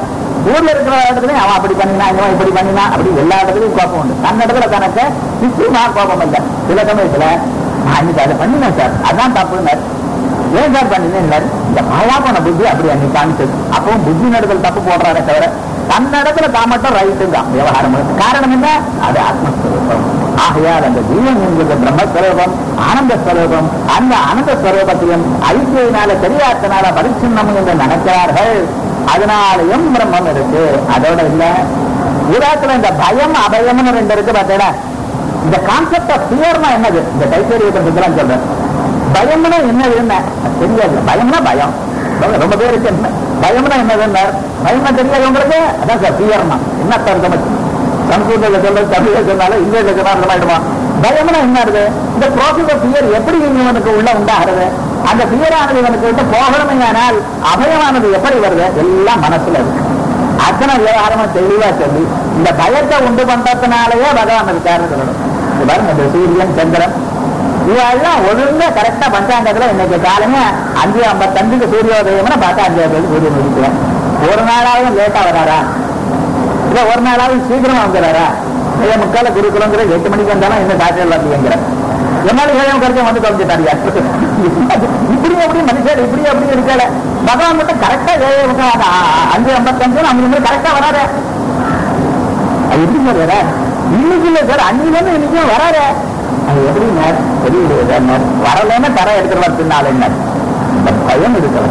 ஊர்ல இருக்கிற இடத்துலயும் அவன் அப்படி பண்ணினா இவன் இப்படி பண்ணினா அப்படி எல்லா இடத்துலயும் கோபம் உண்டு. தன் இடத்துல தனக்கு நிச்சயமா கோபம் இல்லை. சில சமயத்துல அன்னைக்கு அதை பண்ணினேன் சார், அதான் தப்புன்னாரு. ஏன் சார் பண்ணினேன்? இந்த மாயா போன புத்தி அப்படி அன்னைக்கு காமிச்சது. அப்பவும் புத்தி நடத்துல தப்பு போடுறாரே தவிர தன் இடத்துல தான் மட்டும் ரைட்டு தான் விவகாரம். காரணம் என்ன? அது ஆத்மஸ்வரூபம். ஆகையால் அந்த ஜீவன் என்கிற பிரம்மஸ்வரூபம் ஆனந்த ஸ்வரூபம். அந்த ஆனந்த ஸ்வரூபத்தையும் ஐக்கியினால சரியாத்தினால பரிச்சின்னம் என்று நினைக்கிறார்கள். அதனாலையும் பிரம்மம் இருக்கு. அதோட இல்ல உலகத்துல இந்த பயம் அபயம்னு ரெண்டு இருக்கு பார்த்தீங்களா? இந்த கான்செப்ட் ஆஃப் ஃபியர்னா என்னது? இந்த கைத்தறியெல்லாம் சொல்றேன். பயம்னா என்னது? என்ன தெரியாது. பயம்னா பயம். ரொம்ப பேருக்கு என்ன பயம்னா என்னது? பயம்னா தெரியாது உங்களுக்கு? அதான் சார் ஃபியர்னா என்ன அர்த்தம்? சம்ஸ்கிருதத்துல சொல்றது தமிழ சொன்னாலும் இங்கிலீஷ்ல சொன்னாலும் ஆயிடுமா? பயம்னா என்னது? இந்த ப்ராசஸ் ஆஃப் ஃபியர் எப்படி இவனுக்கு உள்ள உண்டாகிறது? அந்த ஃபியரானது இவனுக்கு விட்டு போகணுமையானால் அபயமானது எப்படி வருது? எல்லாம் மனசுல இருக்கு. அத்தனை விவகாரமா தெளிவா சொல்லி இந்த பயத்தை உண்டு பண்றதுனாலேயே பகவான் இருக்காருன்னு சொல்லணும். பாருங்க, இந்த சூரியன் சந்திரன் இவெல்லாம் ஒழுங்கா கரெக்டா பஞ்சாங்கத்துல இன்னைக்கு காலமே அஞ்சு ஐம்பத்தஞ்சுக்கு சூரியோதயம்னா பார்த்தா அஞ்சு ஐம்பது சூரியன் உதிக்கிறேன். ஒரு நாளாவது லேட்டா வராரா? இல்ல ஒரு நாளாவது சீக்கிரமா வந்துடுறாரா? ஏழு முக்கால குருகுலங்கிற எட்டு மணிக்கு வந்தாலும் என்ன டாக்டர் வரலங்கிற என்னால ஏழு கருத்து வந்து தொலைஞ்சிட்டாரியா? இப்படி அப்படி மனுஷன் இப்படி அப்படி இருக்கல. பகவான் மட்டும் கரெக்டா ஏழு முக்கால் அஞ்சு ஐம்பத்தஞ்சு அவங்க கரெக்டா வராரு. அது எப்படி சார் வர? இன்னைக்கு இல்ல சார், அன்னைக்கு வந்து இன்னைக்கும் வராரு. அது எப்படி தெரியல. வரலன்னு தர எடுத்துட்டு வரதுனால என்ன? இந்த பயம் இருக்கிறது.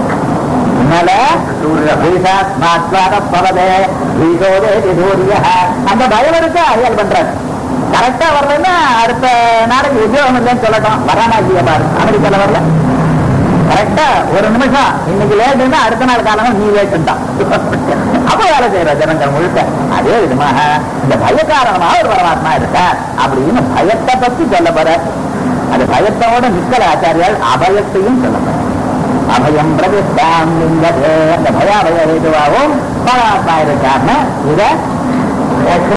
அந்த பயம் இருக்கு. அயல் பண்றாரு. கரெக்டா வரலன்னா அடுத்த நாளைக்கு உத்தியோகம் இல்லைன்னு சொல்லட்டும். வரானாஜிய பாரு, அமெரிக்கால வரல. கரெக்டா ஒரு நிமிஷம் இன்னைக்கு லேட்டுன்னா அடுத்த நாள் காலமா நீ லேட்டுதான். அப்ப வேலை செய்யற ஜனங்கள் முழுக்க. அதே விதமாக இந்த பய காரணமாக ஒரு பரமாத்மா இருக்கார் அப்படின்னு பயத்தை பத்தி சொல்ல போற. அந்த பயத்தோட நிக்கல ஆச்சாரியால் அபயத்தையும் சொல்ல போற. அபயம் பிரதிஷ்டாம் அந்த பயாபய ஹேதுவாகவும் பரமாத்மா இருக்காருன்னு இத